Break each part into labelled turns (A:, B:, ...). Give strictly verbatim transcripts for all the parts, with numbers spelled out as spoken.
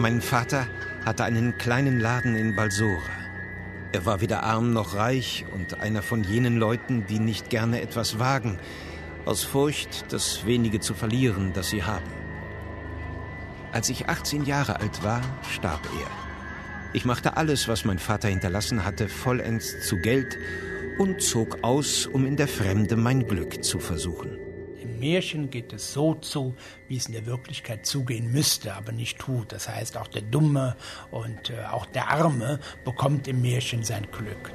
A: Mein Vater hatte einen kleinen Laden in Balsora. Er war weder arm noch reich und einer von jenen Leuten, die nicht gerne etwas wagen, aus Furcht, das wenige zu verlieren, das sie haben. Als ich achtzehn Jahre alt war, starb er. Ich machte alles, was mein Vater hinterlassen hatte, vollends zu Geld und zog aus, um in der Fremde mein Glück zu versuchen.
B: Im Märchen geht es so zu, wie es in der Wirklichkeit zugehen müsste, aber nicht tut. Das heißt, auch der Dumme und äh, auch der Arme bekommt im Märchen sein Glück.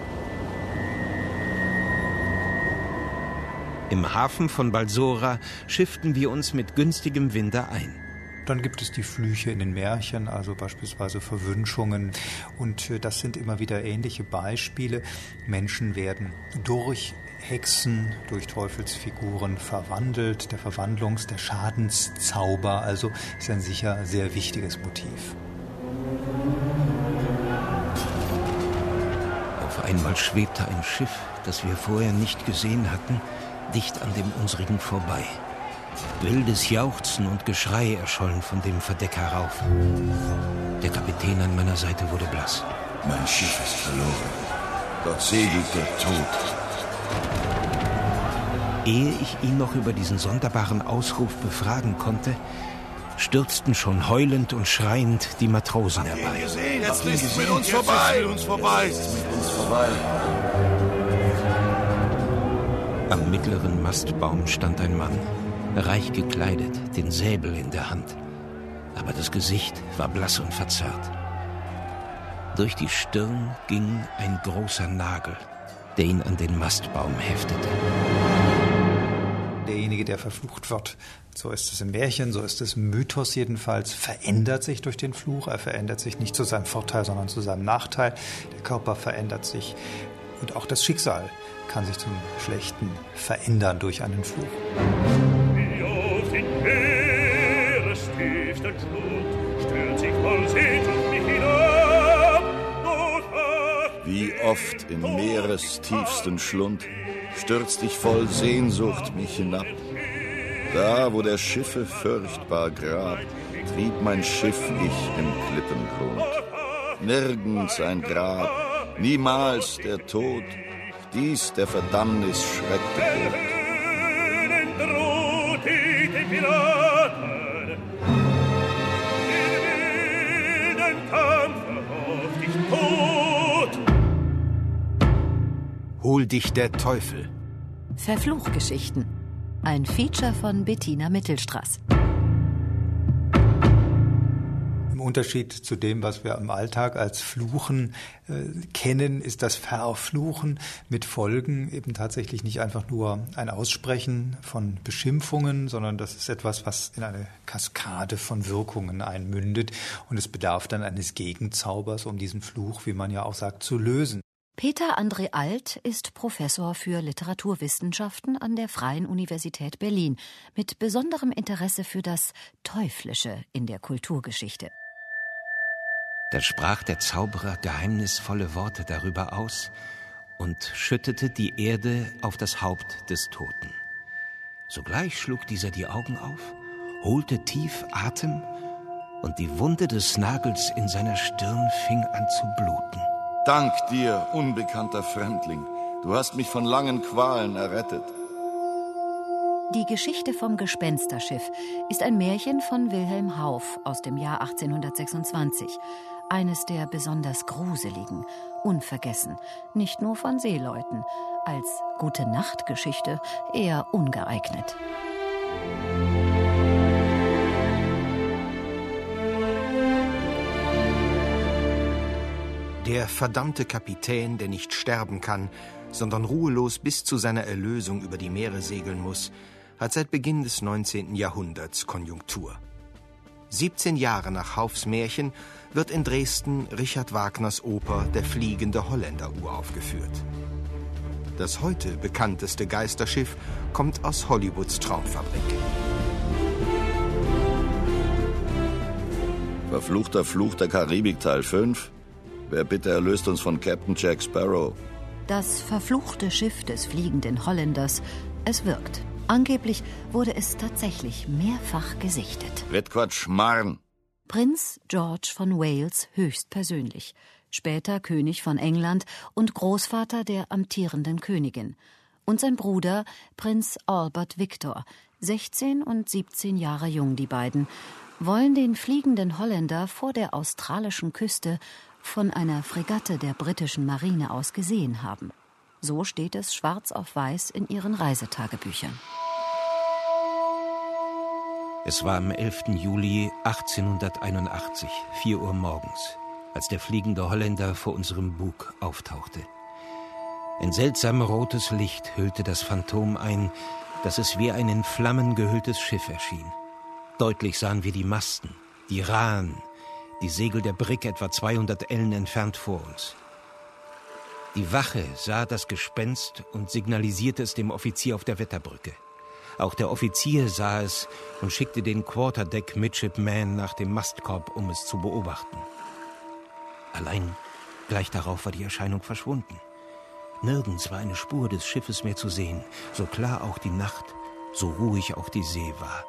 A: Im Hafen von Balsora schifften wir uns mit günstigem Winde ein.
C: Dann gibt es die Flüche in den Märchen, also beispielsweise Verwünschungen. Und das sind immer wieder ähnliche Beispiele. Menschen werden durch Hexen, durch Teufelsfiguren verwandelt. Der Verwandlungs-, der Schadenszauber, also ist ein sicher sehr wichtiges Motiv.
A: Auf einmal schwebte ein Schiff, das wir vorher nicht gesehen hatten, dicht an dem unsrigen vorbei. Wildes Jauchzen und Geschrei erschollen von dem Verdeck herauf. Der Kapitän an meiner Seite wurde blass.
D: Mein Schiff ist verloren. Dort segelt der Tod.
A: Ehe ich ihn noch über diesen sonderbaren Ausruf befragen konnte, stürzten schon heulend und schreiend die Matrosen herbei.
D: Jetzt ist es mit uns vorbei. Mit uns vorbei. Mit uns vorbei.
A: Am mittleren Mastbaum stand ein Mann, reich gekleidet, den Säbel in der Hand. Aber das Gesicht war blass und verzerrt. Durch die Stirn ging ein großer Nagel, der ihn an den Mastbaum heftete.
C: Derjenige, der verflucht wird, so ist es im Märchen, so ist es im Mythos jedenfalls, verändert sich durch den Fluch. Er verändert sich nicht zu seinem Vorteil, sondern zu seinem Nachteil. Der Körper verändert sich und auch das Schicksal kann sich zum Schlechten verändern durch einen Fluch.
E: Wie auf den Meerestiefsten Schlund stürzt sich voll Sehnsucht mich hinab.
D: Wie oft im Meerestiefsten Schlund stürzt dich voll Sehnsucht mich hinab. Da, wo der Schiffe furchtbar Grab, trieb mein Schiff ich im Klippengrund. Nirgends ein Grab, niemals der Tod, dies der Verdammnis Schreckgebot.
A: Hol dich der Teufel.
F: Verfluchgeschichten. Ein Feature von Bettina Mittelstraß.
C: Im Unterschied zu dem, was wir im Alltag als Fluchen äh, kennen, ist das Verfluchen mit Folgen eben tatsächlich nicht einfach nur ein Aussprechen von Beschimpfungen, sondern das ist etwas, was in eine Kaskade von Wirkungen einmündet. Und es bedarf dann eines Gegenzaubers, um diesen Fluch, wie man ja auch sagt, zu lösen.
F: Peter André Alt ist Professor für Literaturwissenschaften an der Freien Universität Berlin mit besonderem Interesse für das Teuflische in der Kulturgeschichte.
A: Da sprach der Zauberer geheimnisvolle Worte darüber aus und schüttete die Erde auf das Haupt des Toten. Sogleich schlug dieser die Augen auf, holte tief Atem und die Wunde des Nagels in seiner Stirn fing an zu bluten.
D: Dank dir, unbekannter Fremdling. Du hast mich von langen Qualen errettet.
F: Die Geschichte vom Gespensterschiff ist ein Märchen von Wilhelm Hauff aus dem Jahr achtzehnhundertsechsundzwanzig. Eines der besonders gruseligen, unvergessen, nicht nur von Seeleuten, als Gute-Nacht-Geschichte eher ungeeignet.
G: Der verdammte Kapitän, der nicht sterben kann, sondern ruhelos bis zu seiner Erlösung über die Meere segeln muss, hat seit Beginn des neunzehnten Jahrhunderts Konjunktur. siebzehn Jahre nach Hauffs Märchen wird in Dresden Richard Wagners Oper Der fliegende Holländer uraufgeführt. Das heute bekannteste Geisterschiff kommt aus Hollywoods Traumfabrik.
D: Verfluchter Fluch der Karibik Teil fünf. Wer bitte erlöst uns von Captain Jack Sparrow?
F: Das verfluchte Schiff des fliegenden Holländers, es wirkt. Angeblich wurde es tatsächlich mehrfach gesichtet.
D: Red Quatsch, Marn.
F: Prinz George von Wales höchstpersönlich, später König von England und Großvater der amtierenden Königin, und sein Bruder Prinz Albert Victor, sechzehn und siebzehn Jahre jung die beiden, wollen den fliegenden Holländer vor der australischen Küste von einer Fregatte der britischen Marine aus gesehen haben. So steht es schwarz auf weiß in ihren Reisetagebüchern.
A: Es war am elften Juli achtzehnhunderteinundachtzig, vier Uhr morgens, als der fliegende Holländer vor unserem Bug auftauchte. Ein seltsam rotes Licht hüllte das Phantom ein, dass es wie ein in Flammen gehülltes Schiff erschien. Deutlich sahen wir die Masten, die Rahen, die Segel der Brigg etwa zweihundert Ellen entfernt vor uns. Die Wache sah das Gespenst und signalisierte es dem Offizier auf der Wetterbrücke. Auch der Offizier sah es und schickte den Quarterdeck-Midshipman nach dem Mastkorb, um es zu beobachten. Allein gleich darauf war die Erscheinung verschwunden. Nirgends war eine Spur des Schiffes mehr zu sehen, so klar auch die Nacht, so ruhig auch die See war.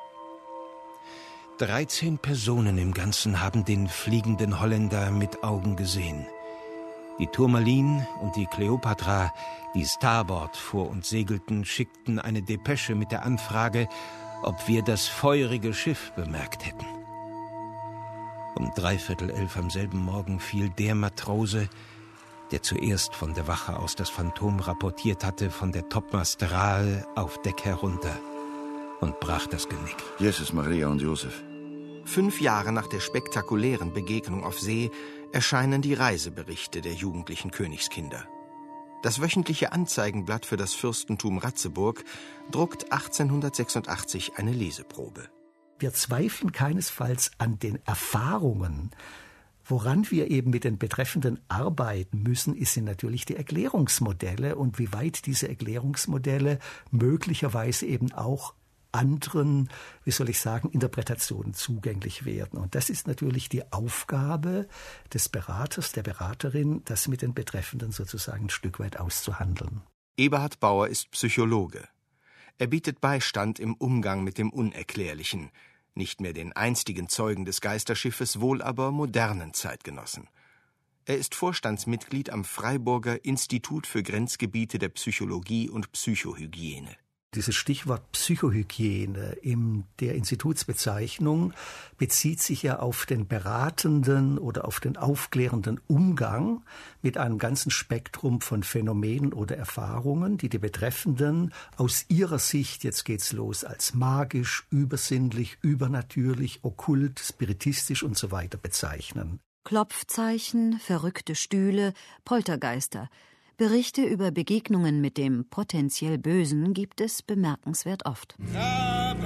A: Dreizehn Personen im Ganzen haben den fliegenden Holländer mit Augen gesehen. Die Tourmaline und die Cleopatra, die Starboard vor uns segelten, schickten eine Depesche mit der Anfrage, ob wir das feurige Schiff bemerkt hätten. Um dreiviertel elf am selben Morgen fiel der Matrose, der zuerst von der Wache aus das Phantom rapportiert hatte, von der Topmast Rahe auf Deck herunter und brach das Genick.
D: Jesus, Maria und Josef.
G: Fünf Jahre nach der spektakulären Begegnung auf See erscheinen die Reiseberichte der jugendlichen Königskinder. Das wöchentliche Anzeigenblatt für das Fürstentum Ratzeburg druckt achtzehnhundertsechsundachtzig eine Leseprobe.
H: Wir zweifeln keinesfalls an den Erfahrungen. Woran wir eben mit den Betreffenden arbeiten müssen, sind natürlich die Erklärungsmodelle und wie weit diese Erklärungsmodelle möglicherweise eben auch anderen, wie soll ich sagen, Interpretationen zugänglich werden. Und das ist natürlich die Aufgabe des Beraters, der Beraterin, das mit den Betreffenden sozusagen ein Stück weit auszuhandeln.
G: Eberhard Bauer ist Psychologe. Er bietet Beistand im Umgang mit dem Unerklärlichen, nicht mehr den einstigen Zeugen des Geisterschiffes, wohl aber modernen Zeitgenossen. Er ist Vorstandsmitglied am Freiburger Institut für Grenzgebiete der Psychologie und Psychohygiene.
H: Dieses Stichwort Psychohygiene in der Institutsbezeichnung bezieht sich ja auf den beratenden oder auf den aufklärenden Umgang mit einem ganzen Spektrum von Phänomenen oder Erfahrungen, die die Betreffenden aus ihrer Sicht, jetzt geht's los, als magisch, übersinnlich, übernatürlich, okkult, spiritistisch und so weiter bezeichnen.
F: Klopfzeichen, verrückte Stühle, Poltergeister. Berichte über Begegnungen mit dem potenziell Bösen gibt es bemerkenswert oft.
I: Rabat,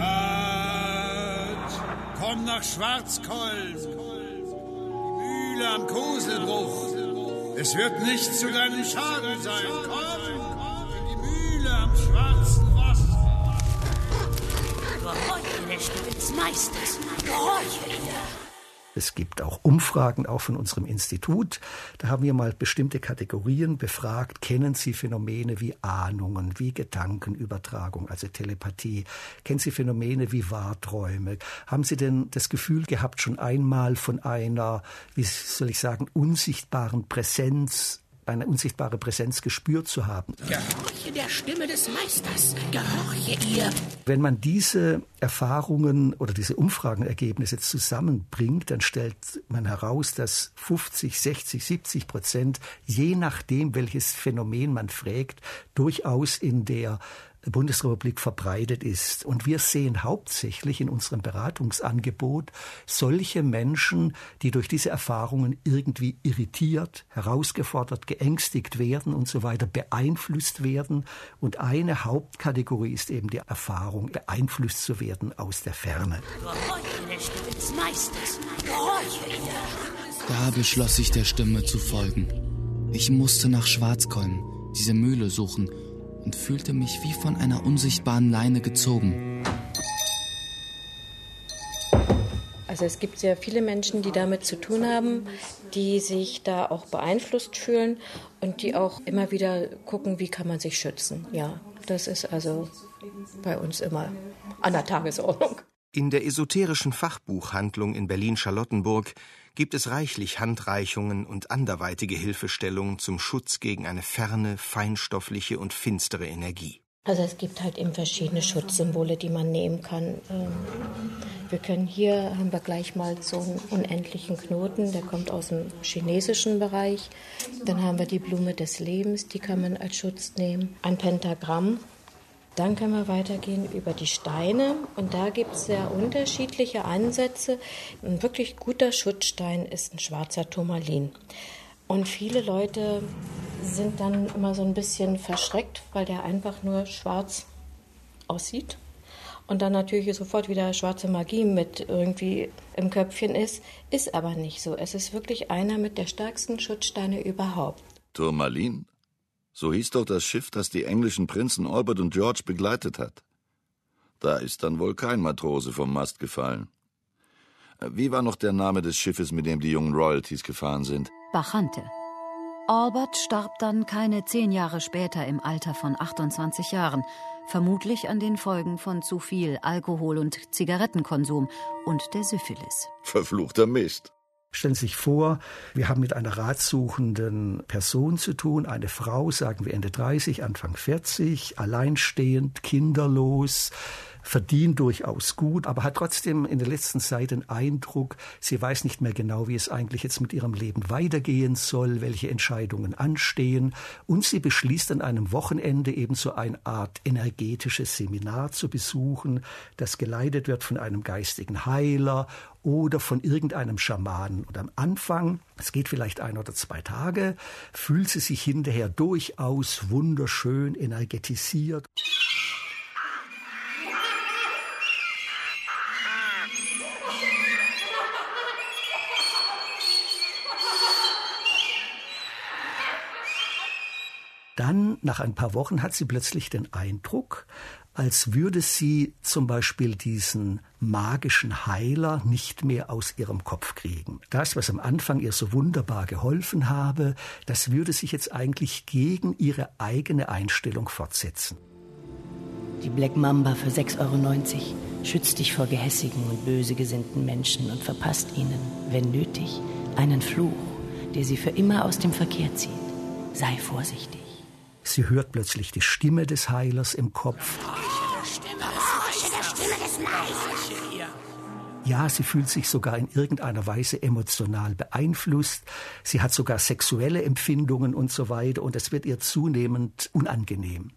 I: komm nach Schwarzkolm, die Mühle am Koselbruch. Es wird nicht zu deinem Schaden sein. Komm, in die Mühle am schwarzen Wasser.
J: Gehorche der Stimme des Meisters, gehorche ihr.
H: Es gibt auch Umfragen, auch von unserem Institut. Da haben wir mal bestimmte Kategorien befragt. Kennen Sie Phänomene wie Ahnungen, wie Gedankenübertragung, also Telepathie? Kennen Sie Phänomene wie Wahrträume? Haben Sie denn das Gefühl gehabt, schon einmal von einer, wie soll ich sagen, unsichtbaren Präsenz, eine unsichtbare Präsenz gespürt zu haben?
J: Gehorche der Stimme des Meisters, gehorche ihr.
H: Wenn man diese Erfahrungen oder diese Umfragenergebnisse zusammenbringt, dann stellt man heraus, dass fünfzig, sechzig, siebzig Prozent, je nachdem, welches Phänomen man fragt, durchaus in der Bundesrepublik verbreitet ist. Und wir sehen hauptsächlich in unserem Beratungsangebot solche Menschen, die durch diese Erfahrungen irgendwie irritiert, herausgefordert, geängstigt werden und so weiter, beeinflusst werden. Und eine Hauptkategorie ist eben die Erfahrung, beeinflusst zu werden aus der Ferne.
J: Gehorche der Stimme des Meisters, gehorche ihr.
K: Da beschloss ich, der Stimme zu folgen. Ich musste nach Schwarzkolm, diese Mühle suchen, und fühlte mich wie von einer unsichtbaren Leine gezogen.
L: Also es gibt sehr viele Menschen, die damit zu tun haben, die sich da auch beeinflusst fühlen und die auch immer wieder gucken, wie kann man sich schützen. Ja, das ist also bei uns immer an der Tagesordnung.
G: In der esoterischen Fachbuchhandlung in Berlin-Charlottenburg gibt es reichlich Handreichungen und anderweitige Hilfestellungen zum Schutz gegen eine ferne, feinstoffliche und finstere Energie.
L: Also es gibt halt eben verschiedene Schutzsymbole, die man nehmen kann. Wir können hier, haben wir gleich mal so einen unendlichen Knoten, der kommt aus dem chinesischen Bereich. Dann haben wir die Blume des Lebens, die kann man als Schutz nehmen. Ein Pentagramm. Dann können wir weitergehen über die Steine und da gibt es sehr unterschiedliche Ansätze. Ein wirklich guter Schutzstein ist ein schwarzer Turmalin. Und viele Leute sind dann immer so ein bisschen verschreckt, weil der einfach nur schwarz aussieht. Und dann natürlich sofort wieder schwarze Magie mit irgendwie im Köpfchen ist. Ist aber nicht so. Es ist wirklich einer mit der stärksten Schutzsteine überhaupt.
D: Turmalin? So hieß doch das Schiff, das die englischen Prinzen Albert und George begleitet hat. Da ist dann wohl kein Matrose vom Mast gefallen. Wie war noch der Name des Schiffes, mit dem die jungen Royalties gefahren sind?
F: Bacchante. Albert starb dann keine zehn Jahre später im Alter von achtundzwanzig Jahren, vermutlich an den Folgen von zu viel Alkohol- und Zigarettenkonsum und der Syphilis.
D: Verfluchter Mist.
H: Stellen Sie sich vor, wir haben mit einer ratsuchenden Person zu tun, eine Frau, sagen wir Ende dreißig, Anfang vierzig, alleinstehend, kinderlos, verdient durchaus gut, aber hat trotzdem in der letzten Zeit den Eindruck, sie weiß nicht mehr genau, wie es eigentlich jetzt mit ihrem Leben weitergehen soll, welche Entscheidungen anstehen. Und sie beschließt an einem Wochenende eben so eine Art energetisches Seminar zu besuchen, das geleitet wird von einem geistigen Heiler oder von irgendeinem Schamanen. Und am Anfang, es geht vielleicht ein oder zwei Tage, fühlt sie sich hinterher durchaus wunderschön energetisiert. Dann, nach ein paar Wochen, hat sie plötzlich den Eindruck, als würde sie zum Beispiel diesen magischen Heiler nicht mehr aus ihrem Kopf kriegen. Das, was am Anfang ihr so wunderbar geholfen habe, das würde sich jetzt eigentlich gegen ihre eigene Einstellung fortsetzen.
M: Die Black Mamba für sechs Euro neunzig schützt dich vor gehässigen und böse gesinnten Menschen und verpasst ihnen, wenn nötig, einen Fluch, der sie für immer aus dem Verkehr zieht. Sei vorsichtig.
H: Sie hört plötzlich die Stimme des Heilers im Kopf. Ja, sie fühlt sich sogar in irgendeiner Weise emotional beeinflusst. Sie hat sogar sexuelle Empfindungen und so weiter. Und es wird ihr zunehmend unangenehm.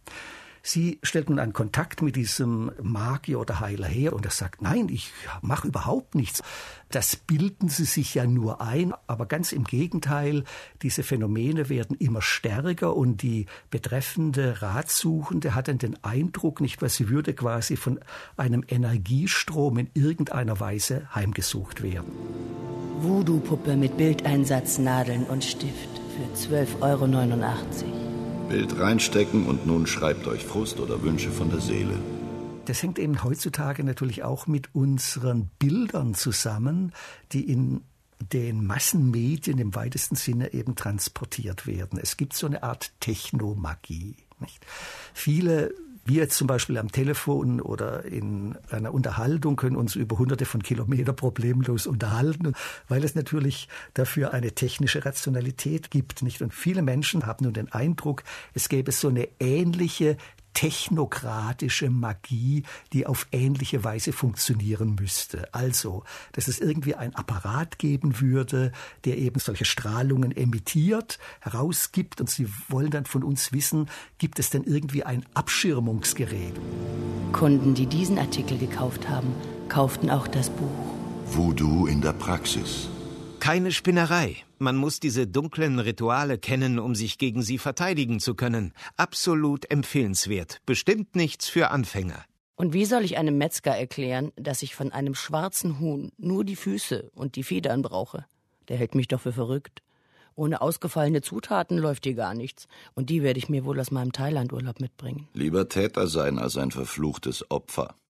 H: Sie stellt nun einen Kontakt mit diesem Magier oder Heiler her und er sagt, nein, ich mache überhaupt nichts. Das bilden Sie sich ja nur ein, aber ganz im Gegenteil, diese Phänomene werden immer stärker und die betreffende Ratsuchende hat dann den Eindruck, nicht wahr, sie würde quasi von einem Energiestrom in irgendeiner Weise heimgesucht werden.
M: Voodoo-Puppe mit Bildeinsatz, Nadeln und Stift für zwölf Euro neunundachtzig.
D: Bild reinstecken und nun schreibt euch Frust oder Wünsche von der Seele.
H: Das hängt eben heutzutage natürlich auch mit unseren Bildern zusammen, die in den Massenmedien im weitesten Sinne eben transportiert werden. Es gibt so eine Art Technomagie, nicht? Viele, wir jetzt zum Beispiel am Telefon oder in einer Unterhaltung können uns über hunderte von Kilometern problemlos unterhalten, weil es natürlich dafür eine technische Rationalität gibt, nicht? Und viele Menschen haben nun den Eindruck, es gäbe so eine ähnliche technokratische Magie, die auf ähnliche Weise funktionieren müsste. Also, dass es irgendwie einen Apparat geben würde, der eben solche Strahlungen emittiert, herausgibt und sie wollen dann von uns wissen, gibt es denn irgendwie ein Abschirmungsgerät?
M: Kunden, die diesen Artikel gekauft haben, kauften auch das Buch.
D: Voodoo in der Praxis.
A: Keine Spinnerei. Man muss diese dunklen Rituale kennen, um sich gegen sie verteidigen zu können. Absolut empfehlenswert. Bestimmt nichts für Anfänger.
M: Und wie soll ich einem Metzger erklären, dass ich von einem schwarzen Huhn nur die Füße und die Federn brauche? Der hält mich doch für verrückt. Ohne ausgefallene Zutaten läuft hier gar nichts. Und die werde ich mir wohl aus meinem Thailandurlaub mitbringen.
D: Lieber Täter sein als ein verfluchtes Opfer.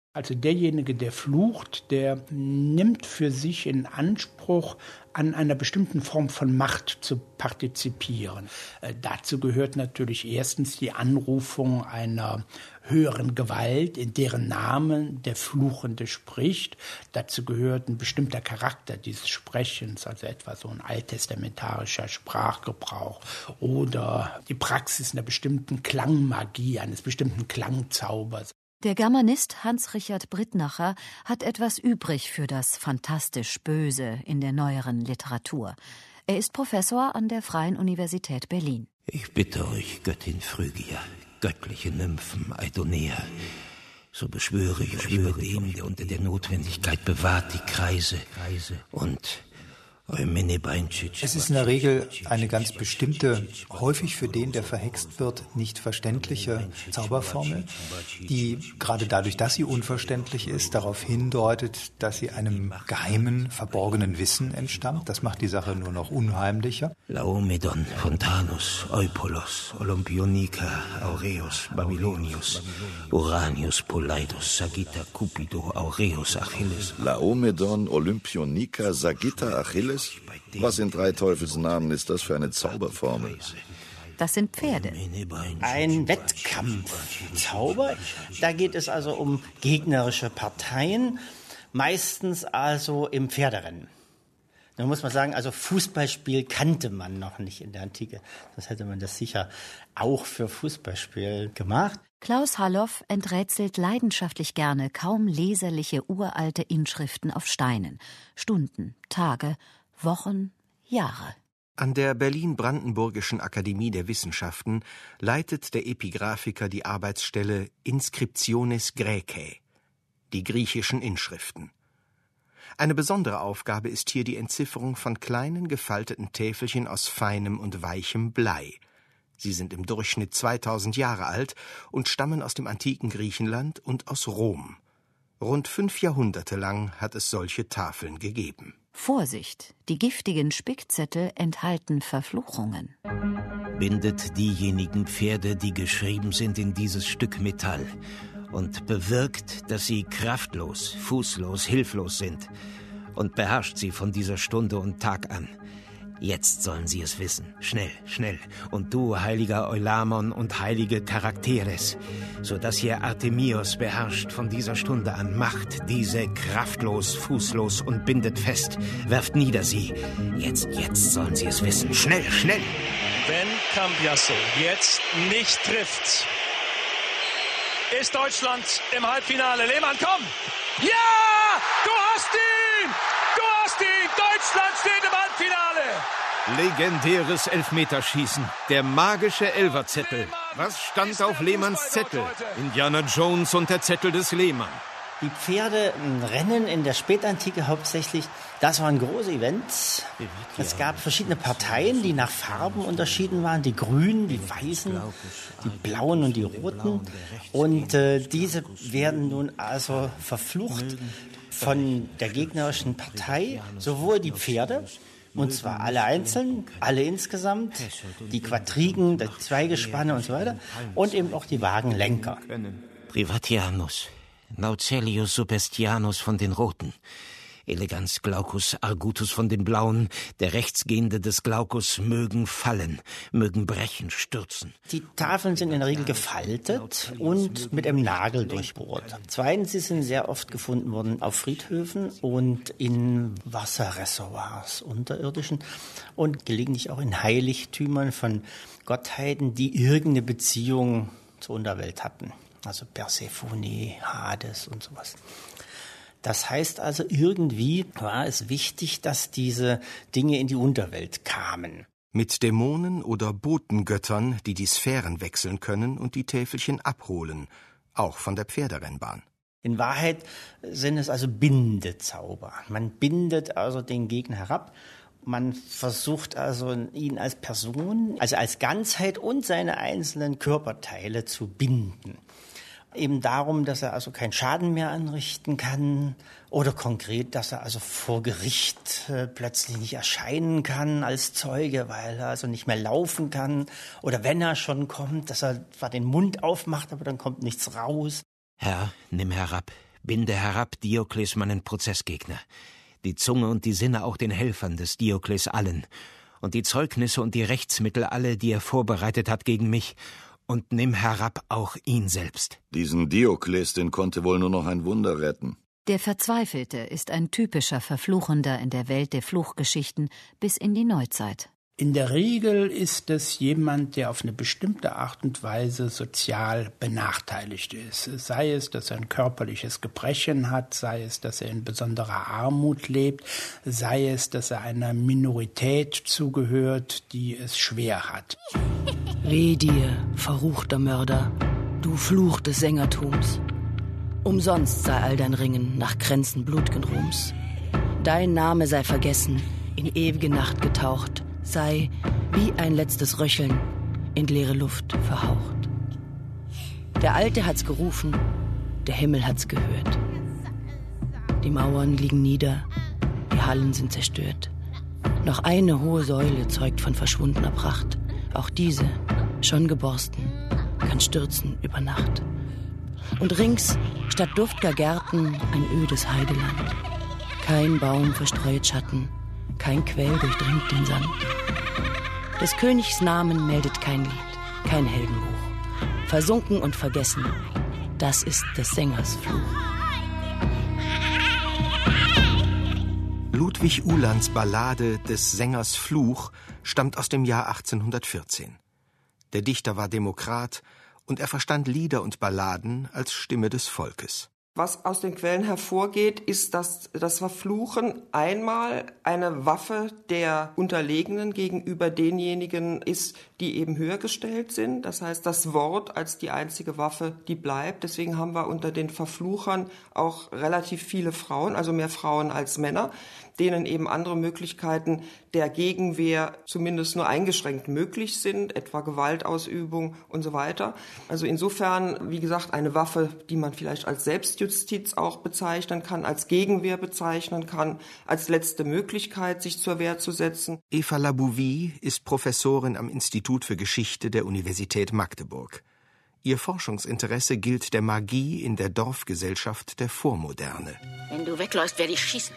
B: Also derjenige, der flucht, der nimmt für sich in Anspruch, an einer bestimmten Form von Macht zu partizipieren. Äh, dazu gehört natürlich erstens die Anrufung einer höheren Gewalt, in deren Namen der Fluchende spricht. Dazu gehört ein bestimmter Charakter dieses Sprechens, also etwa so ein alttestamentarischer Sprachgebrauch oder die Praxis einer bestimmten Klangmagie, eines bestimmten Klangzaubers.
F: Der Germanist Hans-Richard Brittnacher hat etwas übrig für das fantastisch Böse in der neueren Literatur. Er ist Professor an der Freien Universität Berlin.
A: Ich bitte euch, Göttin Phrygia, göttliche Nymphen, Eidonea, so beschwöre ich euch bei dem, der unter der Notwendigkeit bewahrt, die Kreise und
C: Es ist in der Regel eine ganz bestimmte, häufig für den, der verhext wird, nicht verständliche Zauberformel, die gerade dadurch, dass sie unverständlich ist, darauf hindeutet, dass sie einem geheimen, verborgenen Wissen entstammt. Das macht die Sache nur noch unheimlicher.
A: Laomedon, Fontanus, Eupolos, Olympionika, Aureus, Babylonius, Uranius, Poleidus, Sagitta, Cupido, Aureus, Achilles.
D: Laomedon, Olympionika, Sagitta, Achilles? Was in drei Teufelsnamen ist das für eine Zauberformel?
F: Das sind Pferde.
N: Ein Wettkampfzauber. Da geht es also um gegnerische Parteien, meistens also im Pferderennen. Da muss man sagen, also Fußballspiel kannte man noch nicht in der Antike. Sonst hätte man das sicher auch für Fußballspiel gemacht.
F: Klaus Halloff enträtselt leidenschaftlich gerne kaum leserliche uralte Inschriften auf Steinen. Stunden, Tage, Wochen, Jahre.
G: An der Berlin-Brandenburgischen Akademie der Wissenschaften leitet der Epigraphiker die Arbeitsstelle Inscriptiones Graecae, die griechischen Inschriften. Eine besondere Aufgabe ist hier die Entzifferung von kleinen gefalteten Täfelchen aus feinem und weichem Blei. Sie sind im Durchschnitt zweitausend Jahre alt und stammen aus dem antiken Griechenland und aus Rom. Rund fünf Jahrhunderte lang hat es solche Tafeln gegeben.
F: Vorsicht, die giftigen Spickzettel enthalten Verfluchungen.
A: Bindet diejenigen Pferde, die geschrieben sind, in dieses Stück Metall und bewirkt, dass sie kraftlos, fußlos, hilflos sind und beherrscht sie von dieser Stunde und Tag an. Jetzt sollen sie es wissen. Schnell, schnell. Und du, heiliger Eulamon und heilige Charakteres, so dass hier Artemios beherrscht von dieser Stunde an, macht diese kraftlos, fußlos und bindet fest. Werft nieder sie. Jetzt, jetzt sollen sie es wissen. Schnell, schnell.
E: Wenn Cambiasso jetzt nicht trifft, ist Deutschland im Halbfinale. Lehmann, komm! Ja! Du hast ihn! Du hast ihn! Deutschland steht im Halbfinale!
A: Legendäres Elfmeterschießen. Der magische Elferzettel. Was stand auf Lehmanns Zettel? Indiana Jones und der Zettel des Lehmann.
N: Die Pferderennen in der Spätantike hauptsächlich, das waren große Events. Es gab verschiedene Parteien, die nach Farben unterschieden waren. Die Grünen, die Weißen, die Blauen und die Roten. Und äh, diese werden nun also verflucht von der gegnerischen Partei, sowohl die Pferde, und zwar alle einzeln, alle insgesamt, die Quadrigen, die Zweigespanne und so weiter, und eben auch die Wagenlenker.
A: Privatianus, Naucelius Subestianus von den Roten, Elegans Glaucus Argutus von den Blauen, der Rechtsgehende des Glaucus mögen fallen, mögen brechen, stürzen.
N: Die Tafeln sind in der Regel gefaltet und mit einem Nagel durchbohrt. Zweitens, sie sind sehr oft gefunden worden auf Friedhöfen und in Wasserreservoirs, unterirdischen, und gelegentlich auch in Heiligtümern von Gottheiten, die irgendeine Beziehung zur Unterwelt hatten. Also Persephone, Hades und sowas. Das heißt also, irgendwie war es wichtig, dass diese Dinge in die Unterwelt kamen.
G: Mit Dämonen oder Botengöttern, die die Sphären wechseln können und die Täfelchen abholen, auch von der Pferderennbahn.
N: In Wahrheit sind es also Bindezauber. Man bindet also den Gegner herab. Man versucht also, ihn als Person, also als Ganzheit und seine einzelnen Körperteile zu binden. Eben darum, dass er also keinen Schaden mehr anrichten kann oder konkret, dass er also vor Gericht äh, plötzlich nicht erscheinen kann als Zeuge, weil er also nicht mehr laufen kann, oder wenn er schon kommt, dass er zwar den Mund aufmacht, aber dann kommt nichts raus.
A: Herr, nimm herab, Binde herab, Diokles, meinen Prozessgegner, die Zunge und die Sinne auch den Helfern des Diokles allen, und die Zeugnisse und die Rechtsmittel alle, die er vorbereitet hat gegen mich, und nimm herab auch ihn selbst.
D: Diesen Diokles, den konnte wohl nur noch ein Wunder retten.
F: Der Verzweifelte ist ein typischer Verfluchender in der Welt der Fluchgeschichten bis in die Neuzeit.
B: In der Regel ist es jemand, der auf eine bestimmte Art und Weise sozial benachteiligt ist. Sei es, dass er ein körperliches Gebrechen hat, sei es, dass er in besonderer Armut lebt, sei es, dass er einer Minorität zugehört, die es schwer hat.
M: Weh dir, verruchter Mörder, du Fluch des Sängertums. Umsonst sei all dein Ringen nach Kränzen blut'gen Ruhms. Dein Name sei vergessen, in ewige Nacht getaucht, sei wie ein letztes Röcheln in leere Luft verhaucht. Der Alte hat's gerufen, der Himmel hat's gehört. Die Mauern liegen nieder, die Hallen sind zerstört. Noch eine hohe Säule zeugt von verschwundener Pracht. Auch diese, schon geborsten, kann stürzen über Nacht. Und rings, statt duft'ger Gärten, ein ödes Heideland. Kein Baum verstreuet Schatten, kein Quell durchdringt den Sand. Des Königs Namen meldet kein Lied, kein Heldenbuch. Versunken und vergessen, das ist des Sängers Fluch.
G: Ludwig Uhlands Ballade des Sängers Fluch stammt aus dem Jahr achtzehnhundertvierzehn. Der Dichter war Demokrat und er verstand Lieder und Balladen als Stimme des Volkes.
O: Was aus den Quellen hervorgeht, ist, dass das Verfluchen einmal eine Waffe der Unterlegenen gegenüber denjenigen ist, die eben höher gestellt sind. Das heißt, das Wort als die einzige Waffe, die bleibt. Deswegen haben wir unter den Verfluchern auch relativ viele Frauen, also mehr Frauen als Männer, denen eben andere Möglichkeiten der Gegenwehr zumindest nur eingeschränkt möglich sind, etwa Gewaltausübung und so weiter. Also insofern, wie gesagt, eine Waffe, die man vielleicht als Selbstjustiz auch bezeichnen kann, als Gegenwehr bezeichnen kann, als letzte Möglichkeit, sich zur Wehr zu setzen.
G: Eva Labouvie ist Professorin am Institut für Geschichte der Universität Magdeburg. Ihr Forschungsinteresse gilt der Magie in der Dorfgesellschaft der Vormoderne.
J: Wenn du wegläufst, werde ich schießen.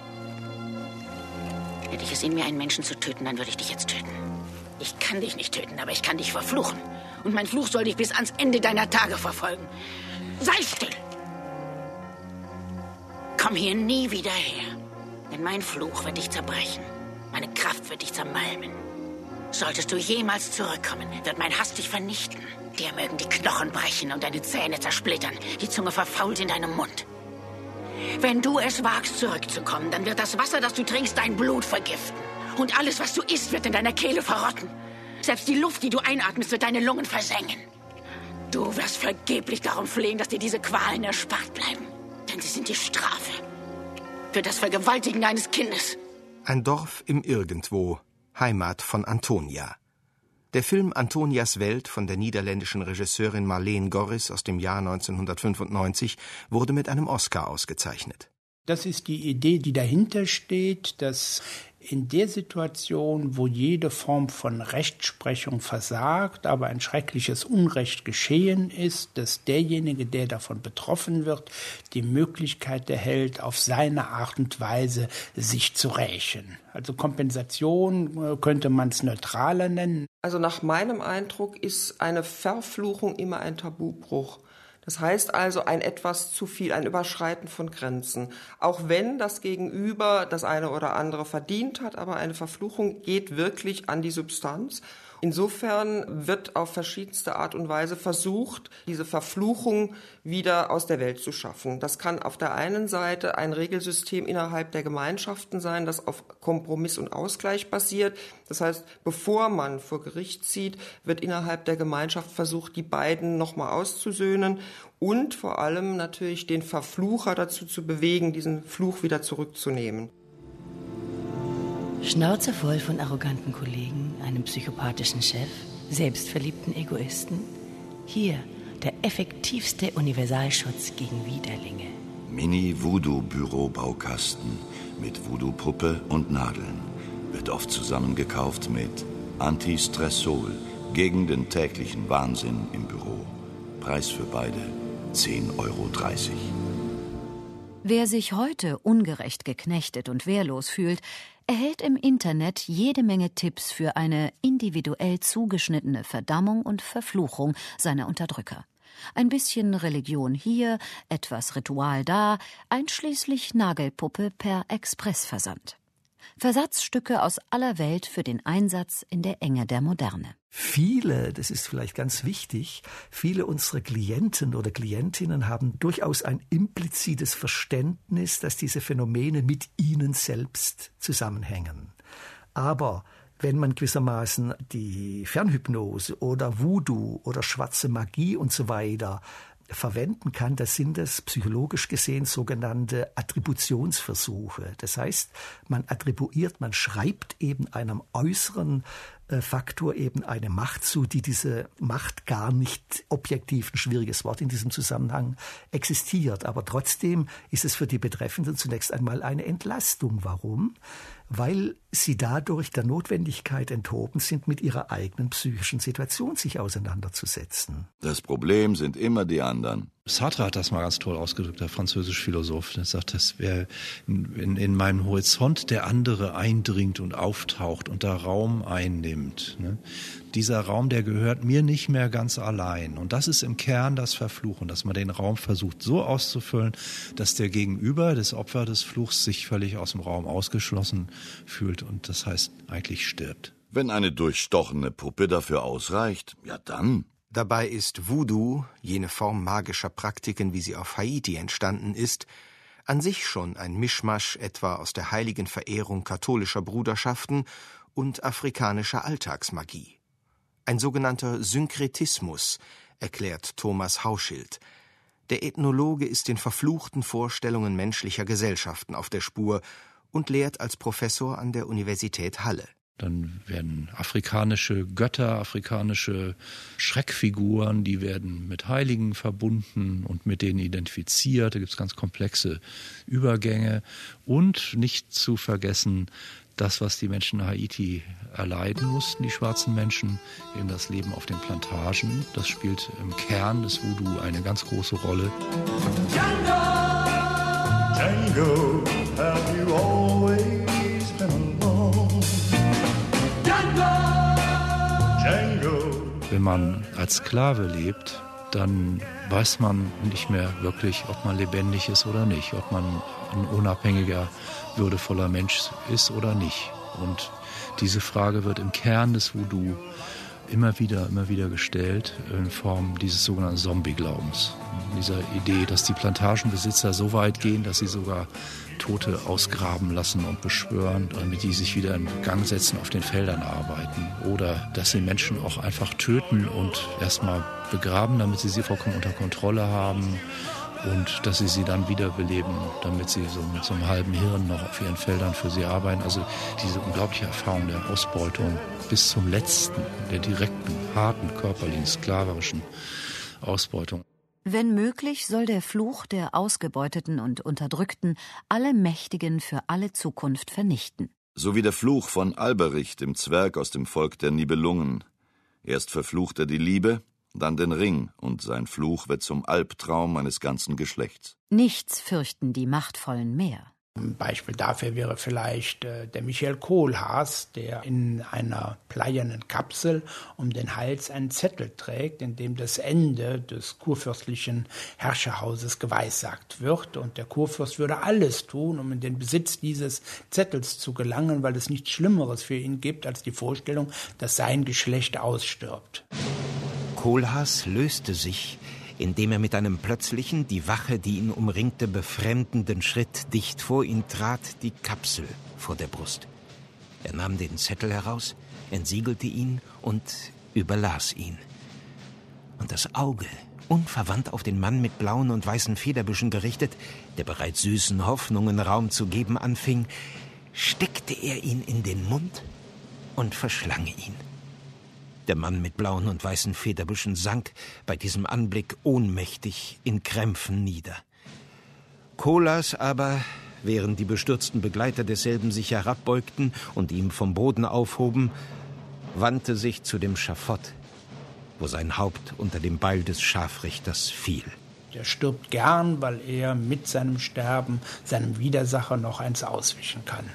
J: Hätte ich es in mir, einen Menschen zu töten, dann würde ich dich jetzt töten. Ich kann dich nicht töten, aber ich kann dich verfluchen. Und mein Fluch soll dich bis ans Ende deiner Tage verfolgen. Sei still! Komm hier nie wieder her. Denn mein Fluch wird dich zerbrechen. Meine Kraft wird dich zermalmen. Solltest du jemals zurückkommen, wird mein Hass dich vernichten. Dir mögen die Knochen brechen und deine Zähne zersplittern. Die Zunge verfault in deinem Mund. Wenn du es wagst, zurückzukommen, dann wird das Wasser, das du trinkst, dein Blut vergiften. Und alles, was du isst, wird in deiner Kehle verrotten. Selbst die Luft, die du einatmest, wird deine Lungen versengen. Du wirst vergeblich darum flehen, dass dir diese Qualen erspart bleiben. Denn sie sind die Strafe für das Vergewaltigen eines Kindes.
G: Ein Dorf im Irgendwo, Heimat von Antonia. Der Film Antonias Welt von der niederländischen Regisseurin Marleen Gorris aus dem Jahr neunzehnhundertfünfundneunzig wurde mit einem Oscar ausgezeichnet.
B: Das ist die Idee, die dahinter steht, dass in der Situation, wo jede Form von Rechtsprechung versagt, aber ein schreckliches Unrecht geschehen ist, dass derjenige, der davon betroffen wird, die Möglichkeit erhält, auf seine Art und Weise sich zu rächen. Also Kompensation könnte man es neutraler nennen.
O: Also nach meinem Eindruck ist eine Verfluchung immer ein Tabubruch. Das heißt also ein etwas zu viel, ein Überschreiten von Grenzen. Auch wenn das Gegenüber das eine oder andere verdient hat, aber eine Verfluchung geht wirklich an die Substanz. Insofern wird auf verschiedenste Art und Weise versucht, diese Verfluchung wieder aus der Welt zu schaffen. Das kann auf der einen Seite ein Regelsystem innerhalb der Gemeinschaften sein, das auf Kompromiss und Ausgleich basiert. Das heißt, bevor man vor Gericht zieht, wird innerhalb der Gemeinschaft versucht, die beiden nochmal auszusöhnen und vor allem natürlich den Verflucher dazu zu bewegen, diesen Fluch wieder zurückzunehmen.
M: Schnauze voll von arroganten Kollegen, einem psychopathischen Chef, selbstverliebten Egoisten. Hier der effektivste Universalschutz gegen Widerlinge.
D: Mini-Voodoo-Büro-Baukasten mit Voodoo-Puppe und Nadeln. Wird oft zusammengekauft mit Antistressol gegen den täglichen Wahnsinn im Büro. Preis für beide zehn Euro dreißig.
F: Wer sich heute ungerecht geknechtet und wehrlos fühlt, erhält im Internet jede Menge Tipps für eine individuell zugeschnittene Verdammung und Verfluchung seiner Unterdrücker. Ein bisschen Religion hier, etwas Ritual da, einschließlich Nagelpuppe per Expressversand. Versatzstücke aus aller Welt für den Einsatz in der Enge der Moderne.
H: Viele, das ist vielleicht ganz wichtig, viele unserer Klienten oder Klientinnen haben durchaus ein implizites Verständnis, dass diese Phänomene mit ihnen selbst zusammenhängen. Aber wenn man gewissermaßen die Fernhypnose oder Voodoo oder schwarze Magie und so weiter verwenden kann, das sind es psychologisch gesehen sogenannte Attributionsversuche. Das heißt, man attribuiert, man schreibt eben einem äußeren äh, Faktor eben eine Macht zu, die diese Macht gar nicht objektiv, ein schwieriges Wort in diesem Zusammenhang, existiert. Aber trotzdem ist es für die Betreffenden zunächst einmal eine Entlastung. Warum? Weil sie dadurch der Notwendigkeit enthoben sind, mit ihrer eigenen psychischen Situation sich auseinanderzusetzen.
D: Das Problem sind immer die anderen.
P: Sartre hat das mal ganz toll ausgedrückt, der französische Philosoph. Der sagt, dass wer in, in meinen Horizont der andere eindringt und auftaucht und da Raum einnimmt. Ne? Dieser Raum, der gehört mir nicht mehr ganz allein. Und das ist im Kern das Verfluchen, dass man den Raum versucht so auszufüllen, dass der Gegenüber, das Opfer des Fluchs, sich völlig aus dem Raum ausgeschlossen fühlt und das heißt eigentlich stirbt.
D: Wenn eine durchstochene Puppe dafür ausreicht, ja dann.
G: Dabei ist Voodoo, jene Form magischer Praktiken, wie sie auf Haiti entstanden ist, an sich schon ein Mischmasch etwa aus der heiligen Verehrung katholischer Bruderschaften und afrikanischer Alltagsmagie. Ein sogenannter Synkretismus, erklärt Thomas Hauschild. Der Ethnologe ist den verfluchten Vorstellungen menschlicher Gesellschaften auf der Spur und lehrt als Professor an der Universität Halle.
P: Dann werden afrikanische Götter, afrikanische Schreckfiguren, die werden mit Heiligen verbunden und mit denen identifiziert. Da gibt es ganz komplexe Übergänge. Und nicht zu vergessen, das, was die Menschen in Haiti erleiden mussten, die schwarzen Menschen, eben das Leben auf den Plantagen. Das spielt im Kern des Voodoo eine ganz große Rolle.
Q: Django, Django, have you always been alone?
P: Wenn man als Sklave lebt, dann weiß man nicht mehr wirklich, ob man lebendig ist oder nicht, ob man ein unabhängiger, würdevoller Mensch ist oder nicht. Und diese Frage wird im Kern des Voodoo immer wieder, immer wieder gestellt in Form dieses sogenannten Zombie-Glaubens. Dieser Idee, dass die Plantagenbesitzer so weit gehen, dass sie sogar Tote ausgraben lassen und beschwören, damit die sich wieder in Gang setzen, auf den Feldern arbeiten. Oder dass sie Menschen auch einfach töten und erstmal begraben, damit sie sie vollkommen unter Kontrolle haben. Und dass sie sie dann wiederbeleben, damit sie so mit so einem halben Hirn noch auf ihren Feldern für sie arbeiten. Also diese unglaubliche Erfahrung der Ausbeutung bis zum letzten, der direkten, harten, körperlichen, sklaverischen Ausbeutung.
F: Wenn möglich, soll der Fluch der Ausgebeuteten und Unterdrückten alle Mächtigen für alle Zukunft vernichten.
D: So wie der Fluch von Alberich, dem Zwerg aus dem Volk der Nibelungen. Erst verflucht er die Liebe, dann den Ring, und sein Fluch wird zum Albtraum eines ganzen Geschlechts.
F: Nichts fürchten die Machtvollen mehr.
B: Ein Beispiel dafür wäre vielleicht äh, der Michael Kohlhaas, der in einer bleiernen Kapsel um den Hals einen Zettel trägt, in dem das Ende des kurfürstlichen Herrscherhauses geweissagt wird. Und der Kurfürst würde alles tun, um in den Besitz dieses Zettels zu gelangen, weil es nichts Schlimmeres für ihn gibt, als die Vorstellung, dass sein Geschlecht ausstirbt.
A: Kohlhaas löste sich, indem er mit einem plötzlichen, die Wache, die ihn umringte, befremdenden Schritt dicht vor ihn trat, die Kapsel vor der Brust. Er nahm den Zettel heraus, entsiegelte ihn und überlas ihn. Und das Auge, unverwandt auf den Mann mit blauen und weißen Federbüschen gerichtet, der bereits süßen Hoffnungen Raum zu geben anfing, steckte er ihn in den Mund und verschlang ihn. Der Mann mit blauen und weißen Federbüschen sank bei diesem Anblick ohnmächtig in Krämpfen nieder. Kohlhaas aber, während die bestürzten Begleiter desselben sich herabbeugten und ihm vom Boden aufhoben, wandte sich zu dem Schafott, wo sein Haupt unter dem Beil des Scharfrichters fiel.
B: Er stirbt gern, weil er mit seinem Sterben seinem Widersacher noch eins auswischen kann.